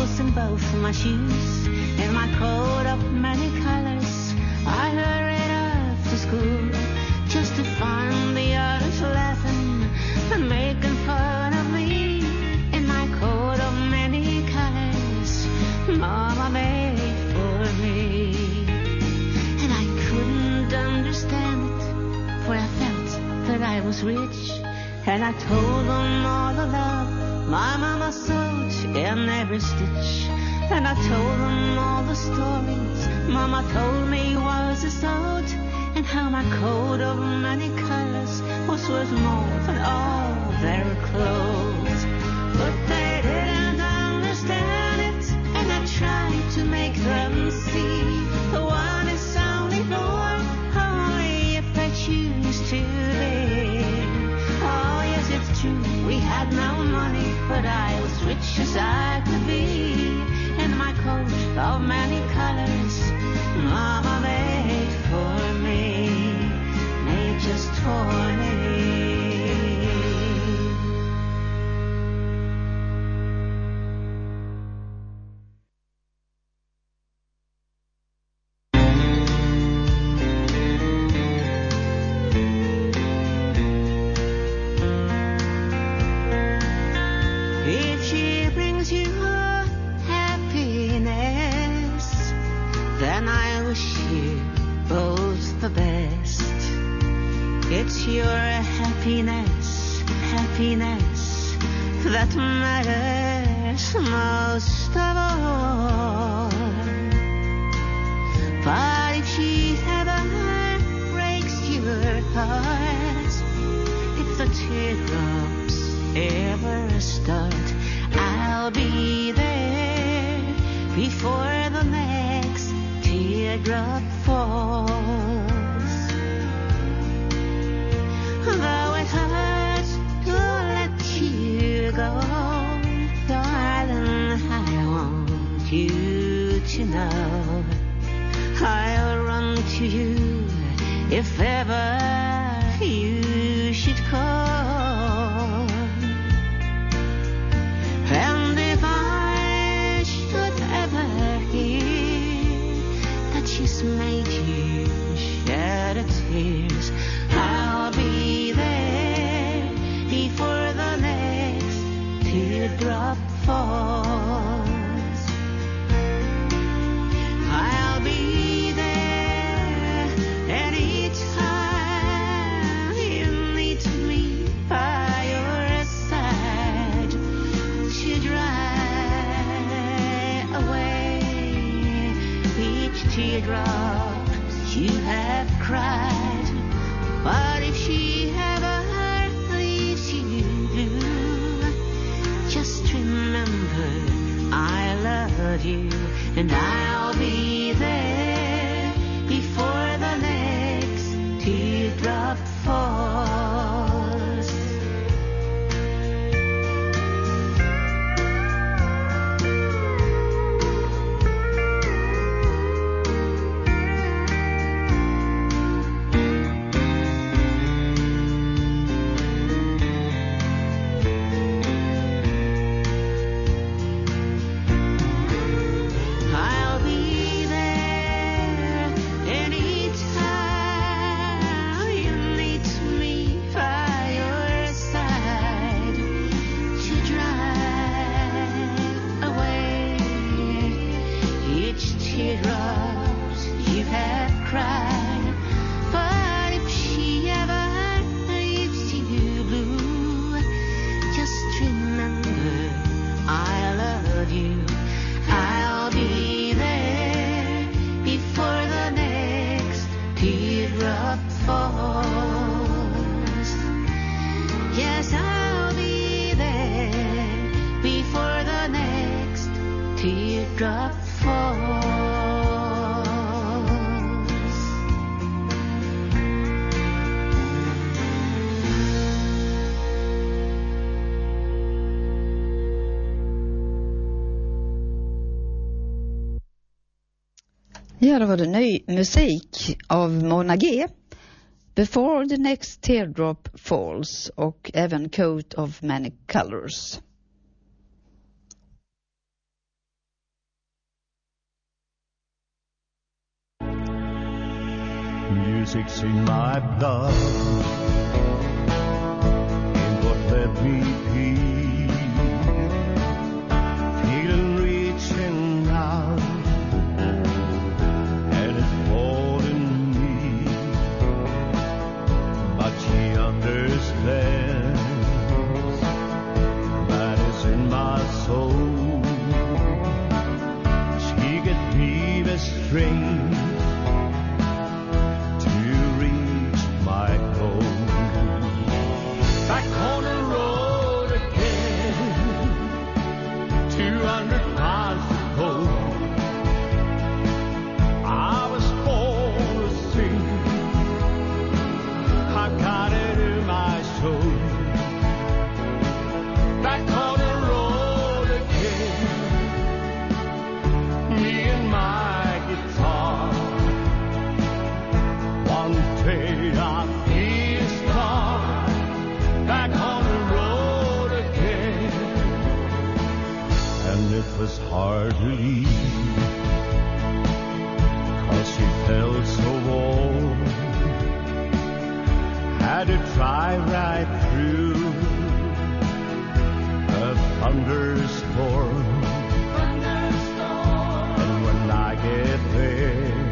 holes in both my shoes, in my coat of many colors. I hurried off to school just to find the others laughing and making fun of me in my coat of many colors. Mama made for me, and I couldn't understand it, for I felt that I was rich, and I told them all the love my mama sewed in every stitch. And I told them all the stories mama told me was a sewed, and how my coat of many colors was worth more than all their clothes. But they didn't understand it, and I tried to make them see the one is only born only if they choose to live. Oh yes, it's true, we had no money, but I was rich as I could be, in my coat of many colors mama made for me, made just for me. If she brings you happiness, then I wish you both the best. It's your happiness, happiness that matters most of all. But if she ever breaks your heart, if the teardrops ever start, I'll be there before the next teardrop falls. Though it hurts to let you go, darling, I want you to know I'll run to you if ever you should call. And if I should ever hear that she's made you shed a tears, I'll be there before the next teardrop falls. I'll be there anytime you need me by your side to dry away each teardrop you have cried. But if she ever leaves you blue, just remember I love you, and I'll be there before the next teardrop falls. I'll be there anytime you need me by your side to dry away each teardrop you have cried. But if she ever leaves you blue, just remember I love you. I'll be there before the next teardrop falls. Yes, I'll be there before the next teardrop falls. Ja, då var det ny musik av Mona G. Before the next teardrop falls och även Coat of Many Colors. music's in my blood, and what let me be, feeling reaching out, and it's holding me, but she understands that is in my soul. She gave me the strength was hard to leave, 'cause she felt so warm. Had to drive right through a thunderstorm. And when I get there,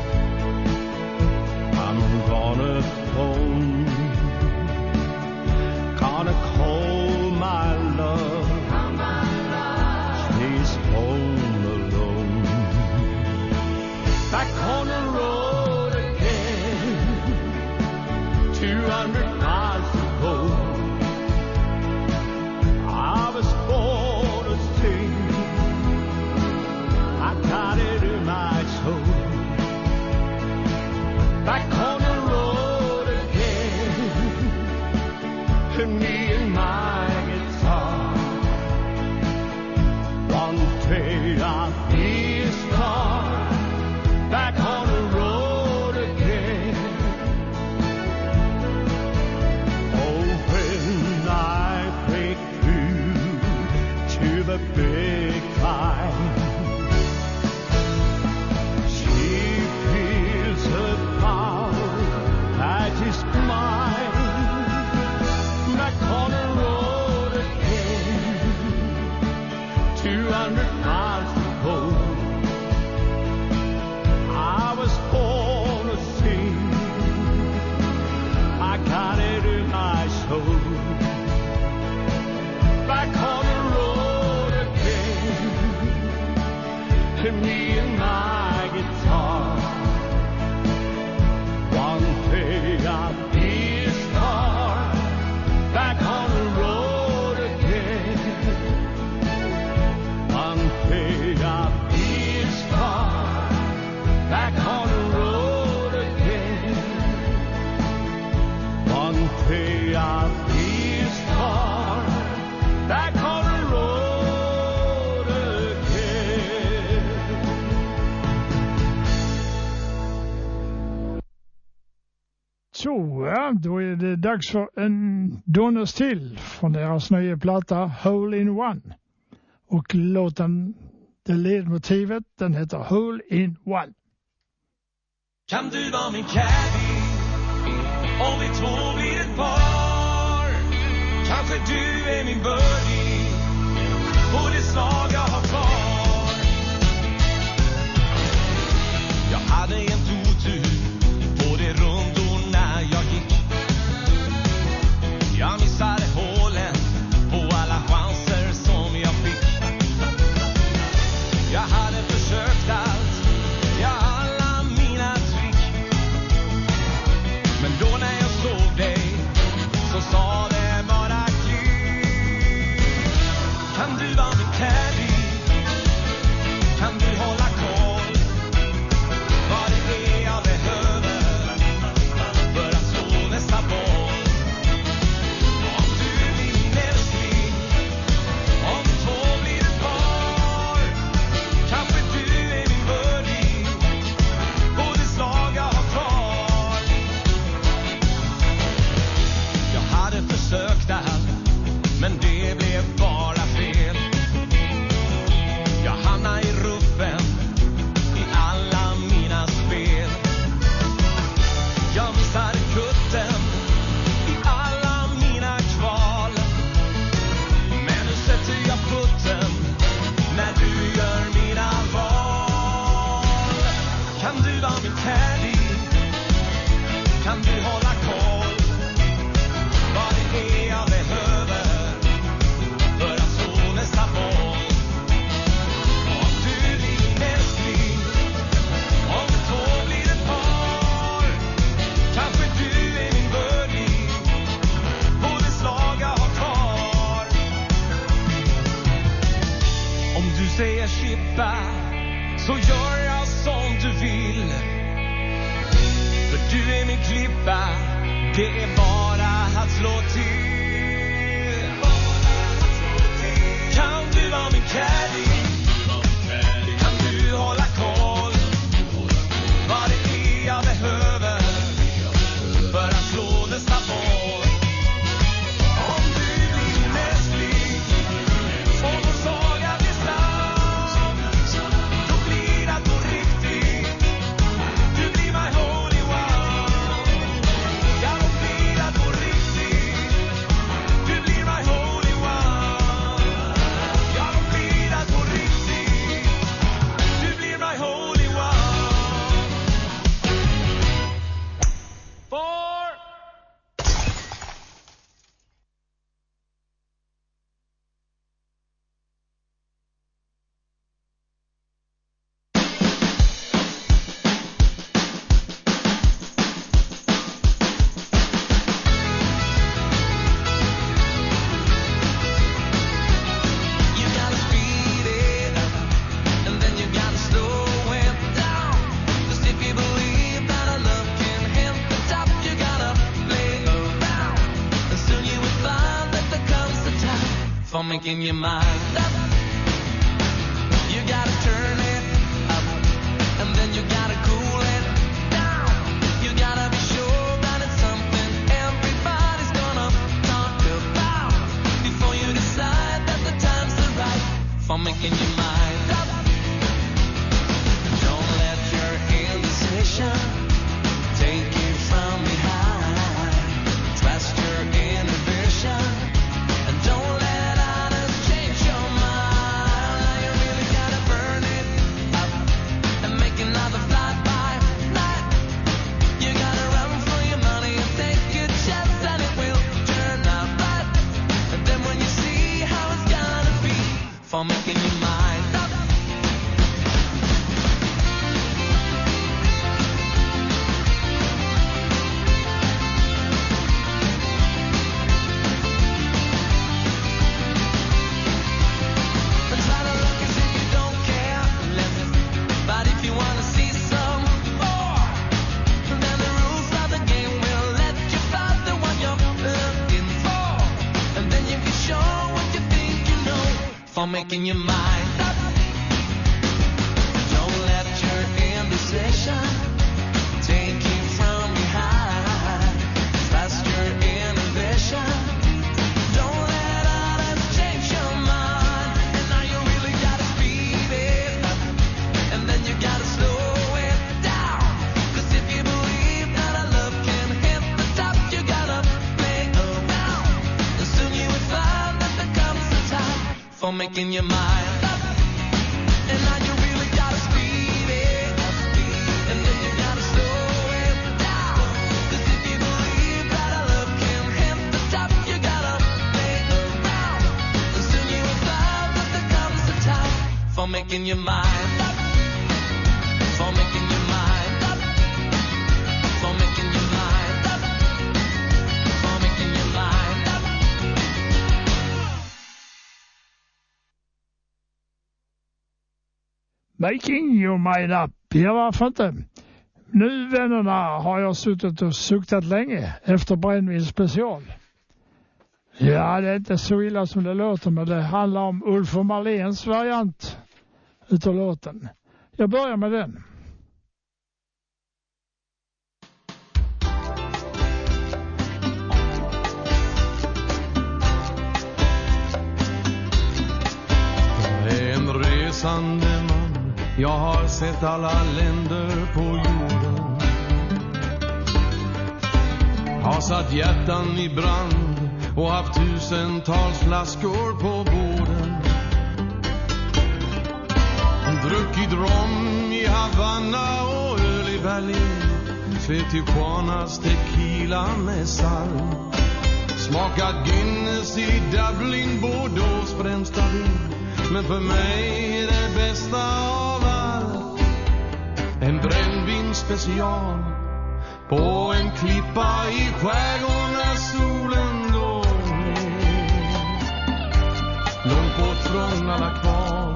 I'm gonna phone, gonna call my love. Home alone, back on the road again, 200 miles to go. I was born to sing, I got it in my soul. Back on the road again, and me and my guitar. I'll be a star, back on the road again. Oh, when I break through to the big time, she feels her power that is mine. Back on the road again, 200 miles to go. I was born to sing, I got it in my soul. Back on the road again, and me and my guitar. One day I'll be a star, back on the road again. One day I'll be a star, back on the road again. One day I'll be a star, back on the road again. Så ja, då är det dags för en Donners till från deras nya platta Hole in One. Och låten, det ledmotivet, den heter Hole in One. Kan du vara min caddy om vi två blir ett par? Kanske du är min birdie på det slag jag har kvar. Jag hade en totur på de rundorna jag gick. Jag missade hålen på alla chanser som jag fick. Jag hade försökt allt, ja alla mina trick. Men då när jag såg dig så sa det bara klick. Kan du vara min caddy? Kan du hålla koll? Vad det är jag behöver? Det är bara att slå till. Kan du vara min caddy? Kan du hålla koll? Vad det är jag behöver för att slå nästa boll. Om du blir mänsklig och vår saga blir sann, då blir det på riktigt. Du blir my holy one. Ja, då blir det på riktigt. Du blir my holy one. Ja, då blir det på riktigt. Du blir my holy one. Four. You gotta speed it up, and then you gotta slow it down. Just if you believe that a love can hit the top, you gotta play around. And soon you will find that there comes the time for making your mind up. You gotta turn it up, and then you gotta cool it down. You gotta be sure that it's something everybody's gonna talk about before you decide that the time's right for making your mind up. Don't let your indecision take you from behind. Trust your inhibition and don't let others change your mind. Now you really gotta burn it up and make another fly-by night. You gotta run for your money and take your chance and it will turn out right. And then when you see how it's gonna be for making your mind up. And try to look as if you don't care less. But if you wanna see some more, then the rules of the game will let you find the one you're looking for. And then you can show what you think you know for making your mind up. Don't let your indecision take you from behind. Trust your inhibition. Don't let others change your mind. And now you really gotta speed it up, and then you gotta slow it down. 'Cause if you believe that a love can hit the top, you gotta play around. And soon you will find that there comes a time for making your mind up. And now you really gotta speed it up, and then you gotta slow it down. 'Cause if you believe that a love can hit the top, you gotta play around. And soon you will find that there comes a time for making your mind up. For making your mind up. For making your mind up. For making your mind up. Making your mind up. Ja, varför inte? Nu, vännerna, har jag suttit och suktat länge efter Brännvin special. Ja, det är inte så illa som det låter, men det handlar om Ulf och Marléns variant utav låten. Jag börjar med den. Jag är en resande man, jag har sett alla länder på jorden. Har satt hjärtan i brand och haft tusentals flaskor på borden. Druckit rom i Havanna och öl i Berlin. Se Tijuanas tequila med salt. Smakat Guinness i Dublin, Bordeaux, främsta vin. Men för mig är det bästa av allt en brännvin special på en klippa i skärgården när solen går ner. Långt bort från alla kvar,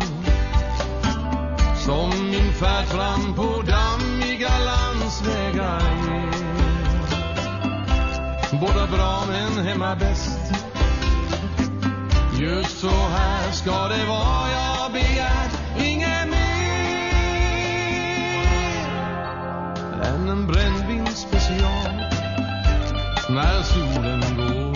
som min färd fram på dammiga landsvägar ger. Båda bra men hemma bäst. Just så här ska det vara, jag begär inget mer än en brännvinsspecial när solen går ner.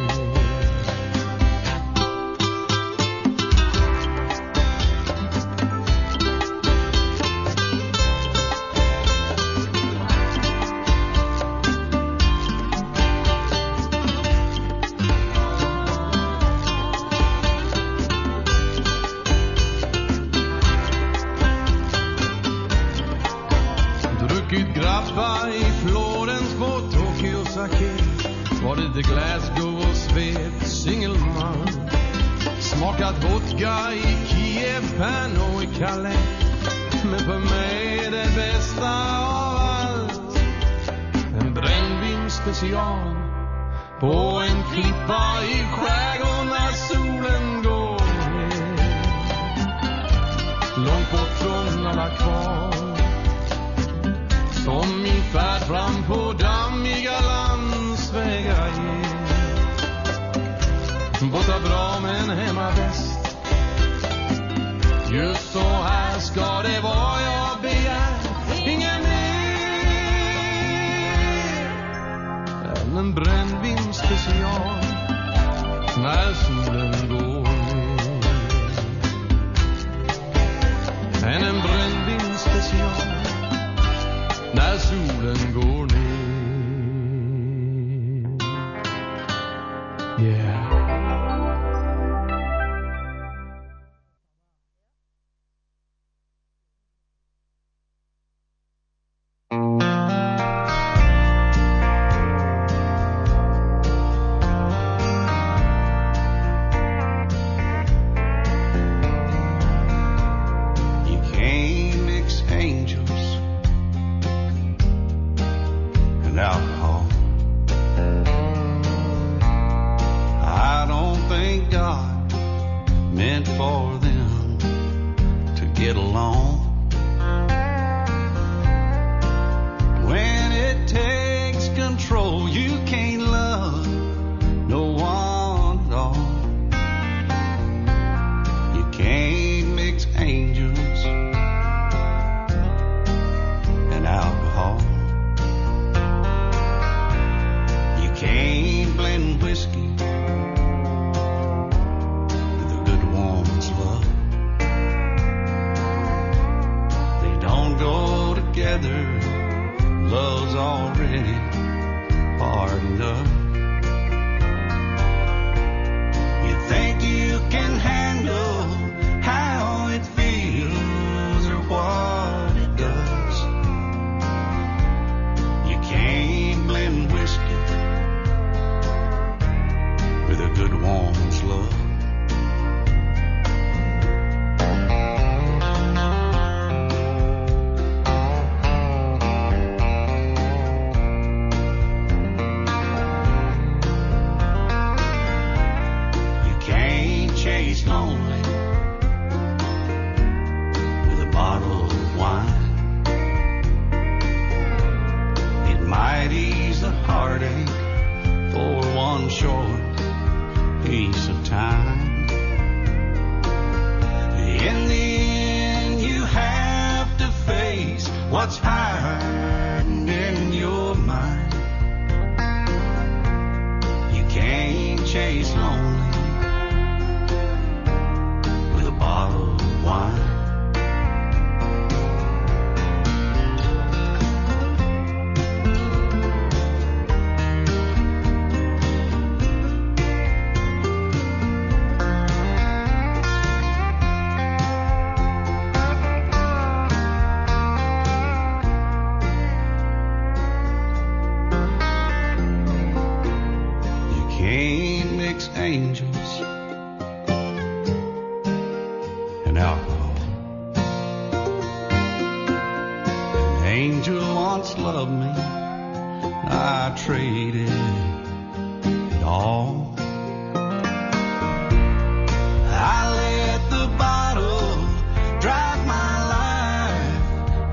Grabbar i Florens på Tokyo Sake, var det Glasgow och Sved singelman. Smakat vodka i Kiev, Pernod i Calais, men för mig är det bästa av allt en brännvinsspecial på en klippa i skärgården när solen går ner. Långt bort från alla kvar, som min färd fram på dammiga landsvägar ger. Borta bra men hemma bäst. Just så här ska det vara, jag begär ingen mer än en brännvinsspecial när solen går ner. Än en brännvinsspecial när solen går ner. Yeah.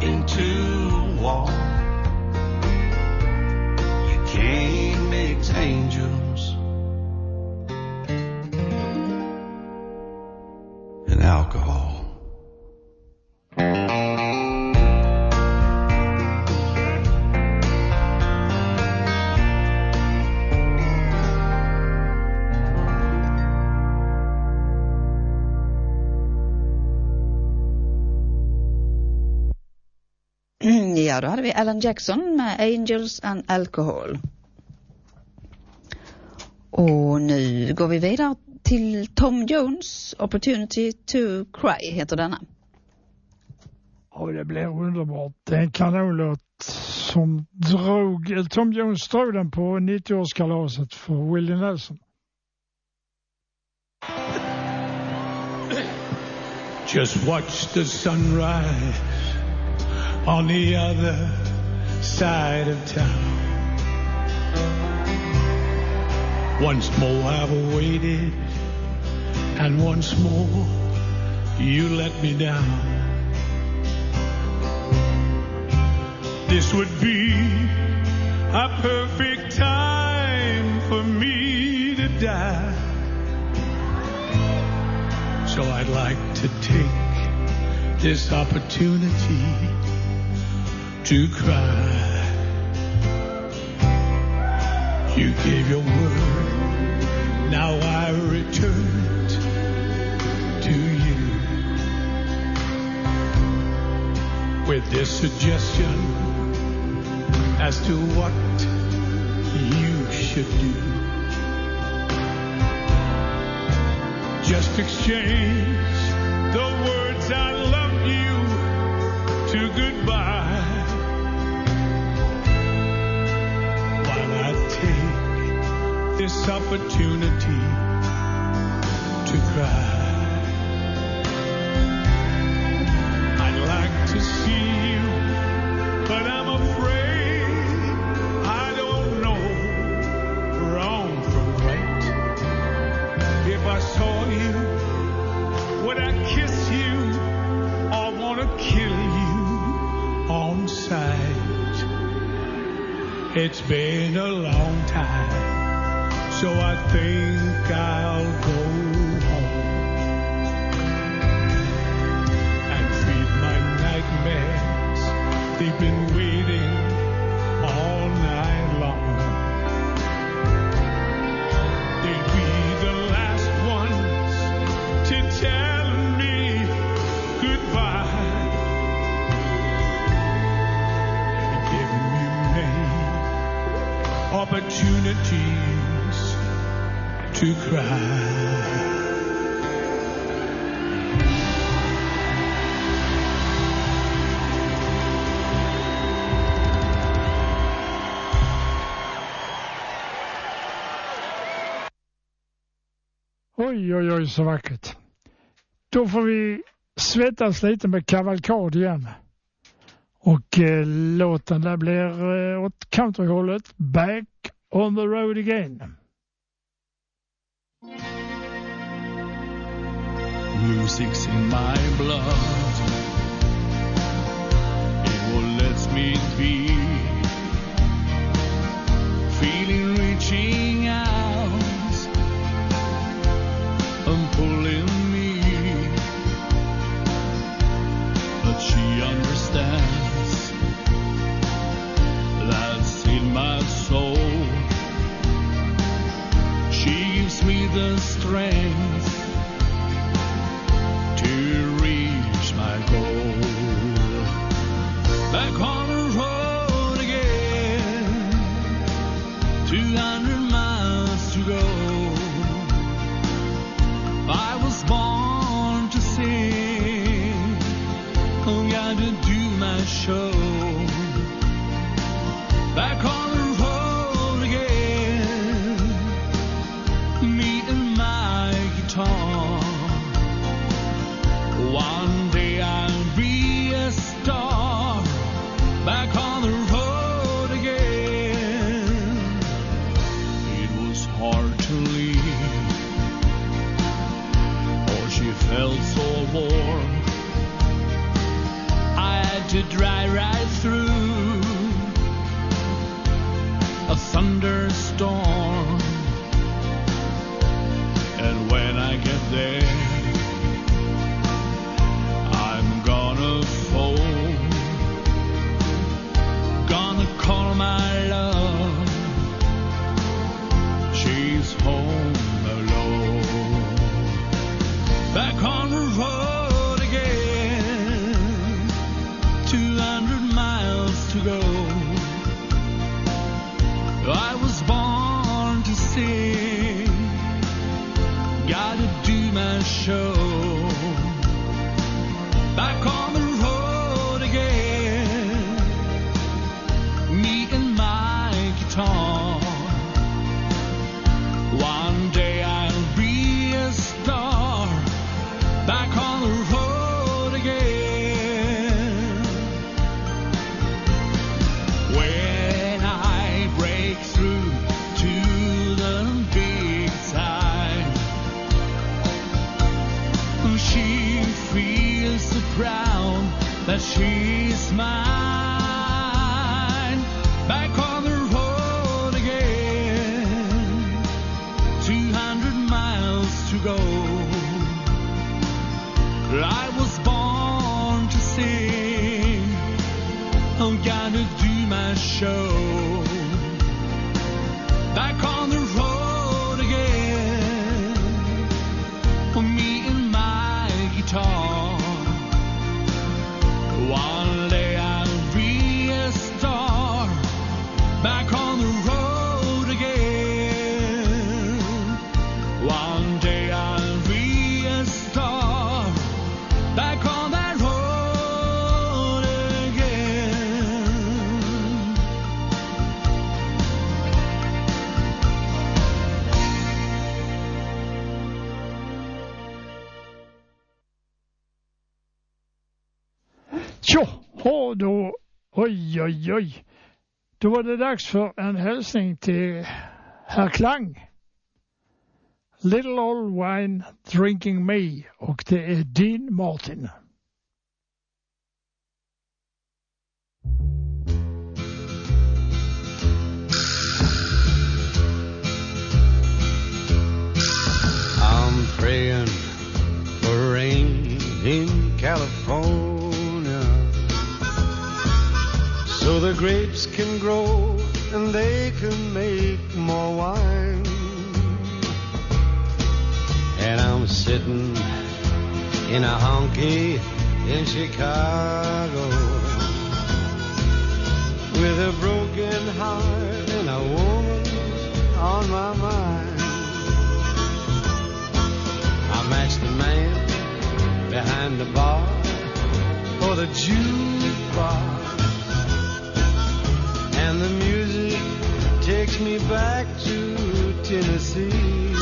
Can't mix Ja, då hade vi Alan Jackson med Angels and Alcohol. Och nu går vi vidare till Tom Jones, Opportunity to Cry heter denna. Och det blir underbart. Det är en kanonlåt som Tom Jones drog den på 90-årskalaset för Willie Nelson. Just watch the sunrise on the other side of town. Once more I've waited, and once more you let me down. This would be a perfect time for me to die. So I'd like to take this opportunity to cry. You gave your word, now I return to you with this suggestion as to what you should do. Just exchange the words I love you to goodbye, while I take this opportunity to cry. I'd like to see you, but I'm afraid I don't know wrong from right. If I saw you, would I kiss you or want to kill you on sight? It's been a long time, so I think I'll go home and feed my nightmares. They've been waiting all night long. They'd be the last ones to tell me goodbye and give me many opportunities to cry. Oj, oj, oj, så vackert. Då får vi svettas lite med kavalkad igen. Och låten där blir åt countryhållet, Back on the Road Again. Music's in my blood. It will let me be. Feeling reaching out and pulling me. But she understands that's in my soul. She gives me the strength to reach my goal. Back on the road again, 200 miles to go. I was born to sing, oh, got to do my show. Back on the road again, me and my guitar. One day I'll be a star, back on the road again. It was hard to leave, oh, she felt so warm. I had to drive right through Ja, då, oj. Då var det dags för en hälsning till herr Klang. Little Old Wine Drinking Me, och det är Dean Martin. I'm praying for rain in California, so the grapes can grow and they can make more wine. And I'm sitting in a honky in Chicago with a broken heart and a woman on my mind. I matched the man behind the bar for the jukebox, and the music takes me back to Tennessee.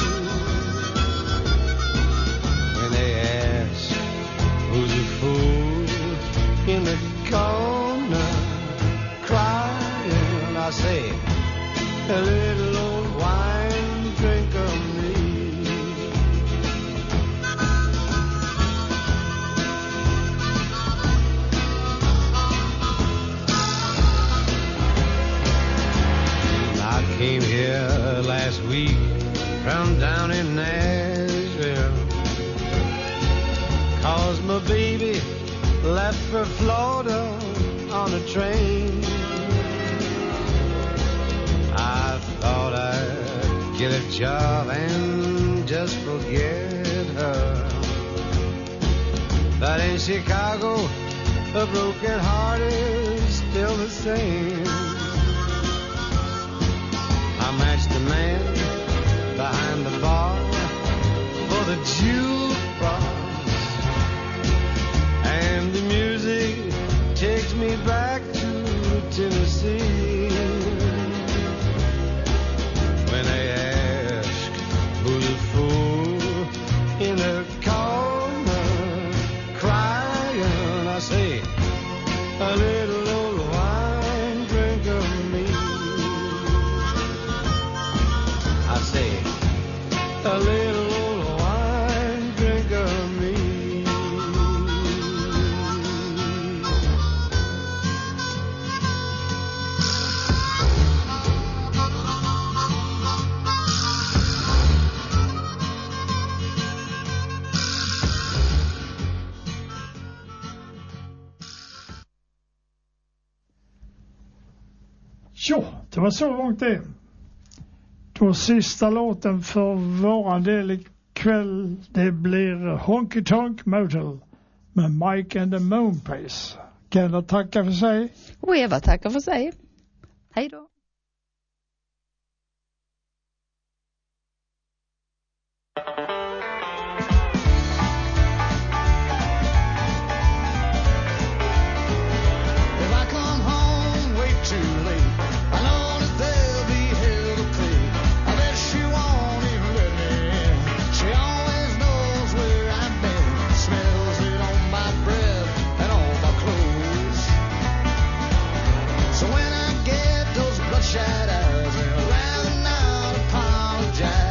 When they ask who's a fool in the corner crying, I say, a little old wine drink of me. I came here last week from down in Nashville, 'cause my baby left for Florida on a train. I thought I'd get a job and just forget her, but in Chicago a broken heart is still the same. I matched the man behind the bar for the jukebox, and the music takes me back to Tennessee. When they ask who's a fool in the corner crying, I say, a little old wine drink of me. I say, a little old wine drink of me. Jo, det var så långt det. Då sista låten för våran del ikväll, det blir Honky Tonk Motel med Mike and the Moonpace. Gäller tacka för sig. Och Eva tackar för sig. Hej då. If I come home way too late, I know that they'll be hell to pay. I bet she won't even let me in. She always knows where I've been. Smells it on my breath and on my clothes. So when I get those bloodshot eyes, I'd rather not apologize.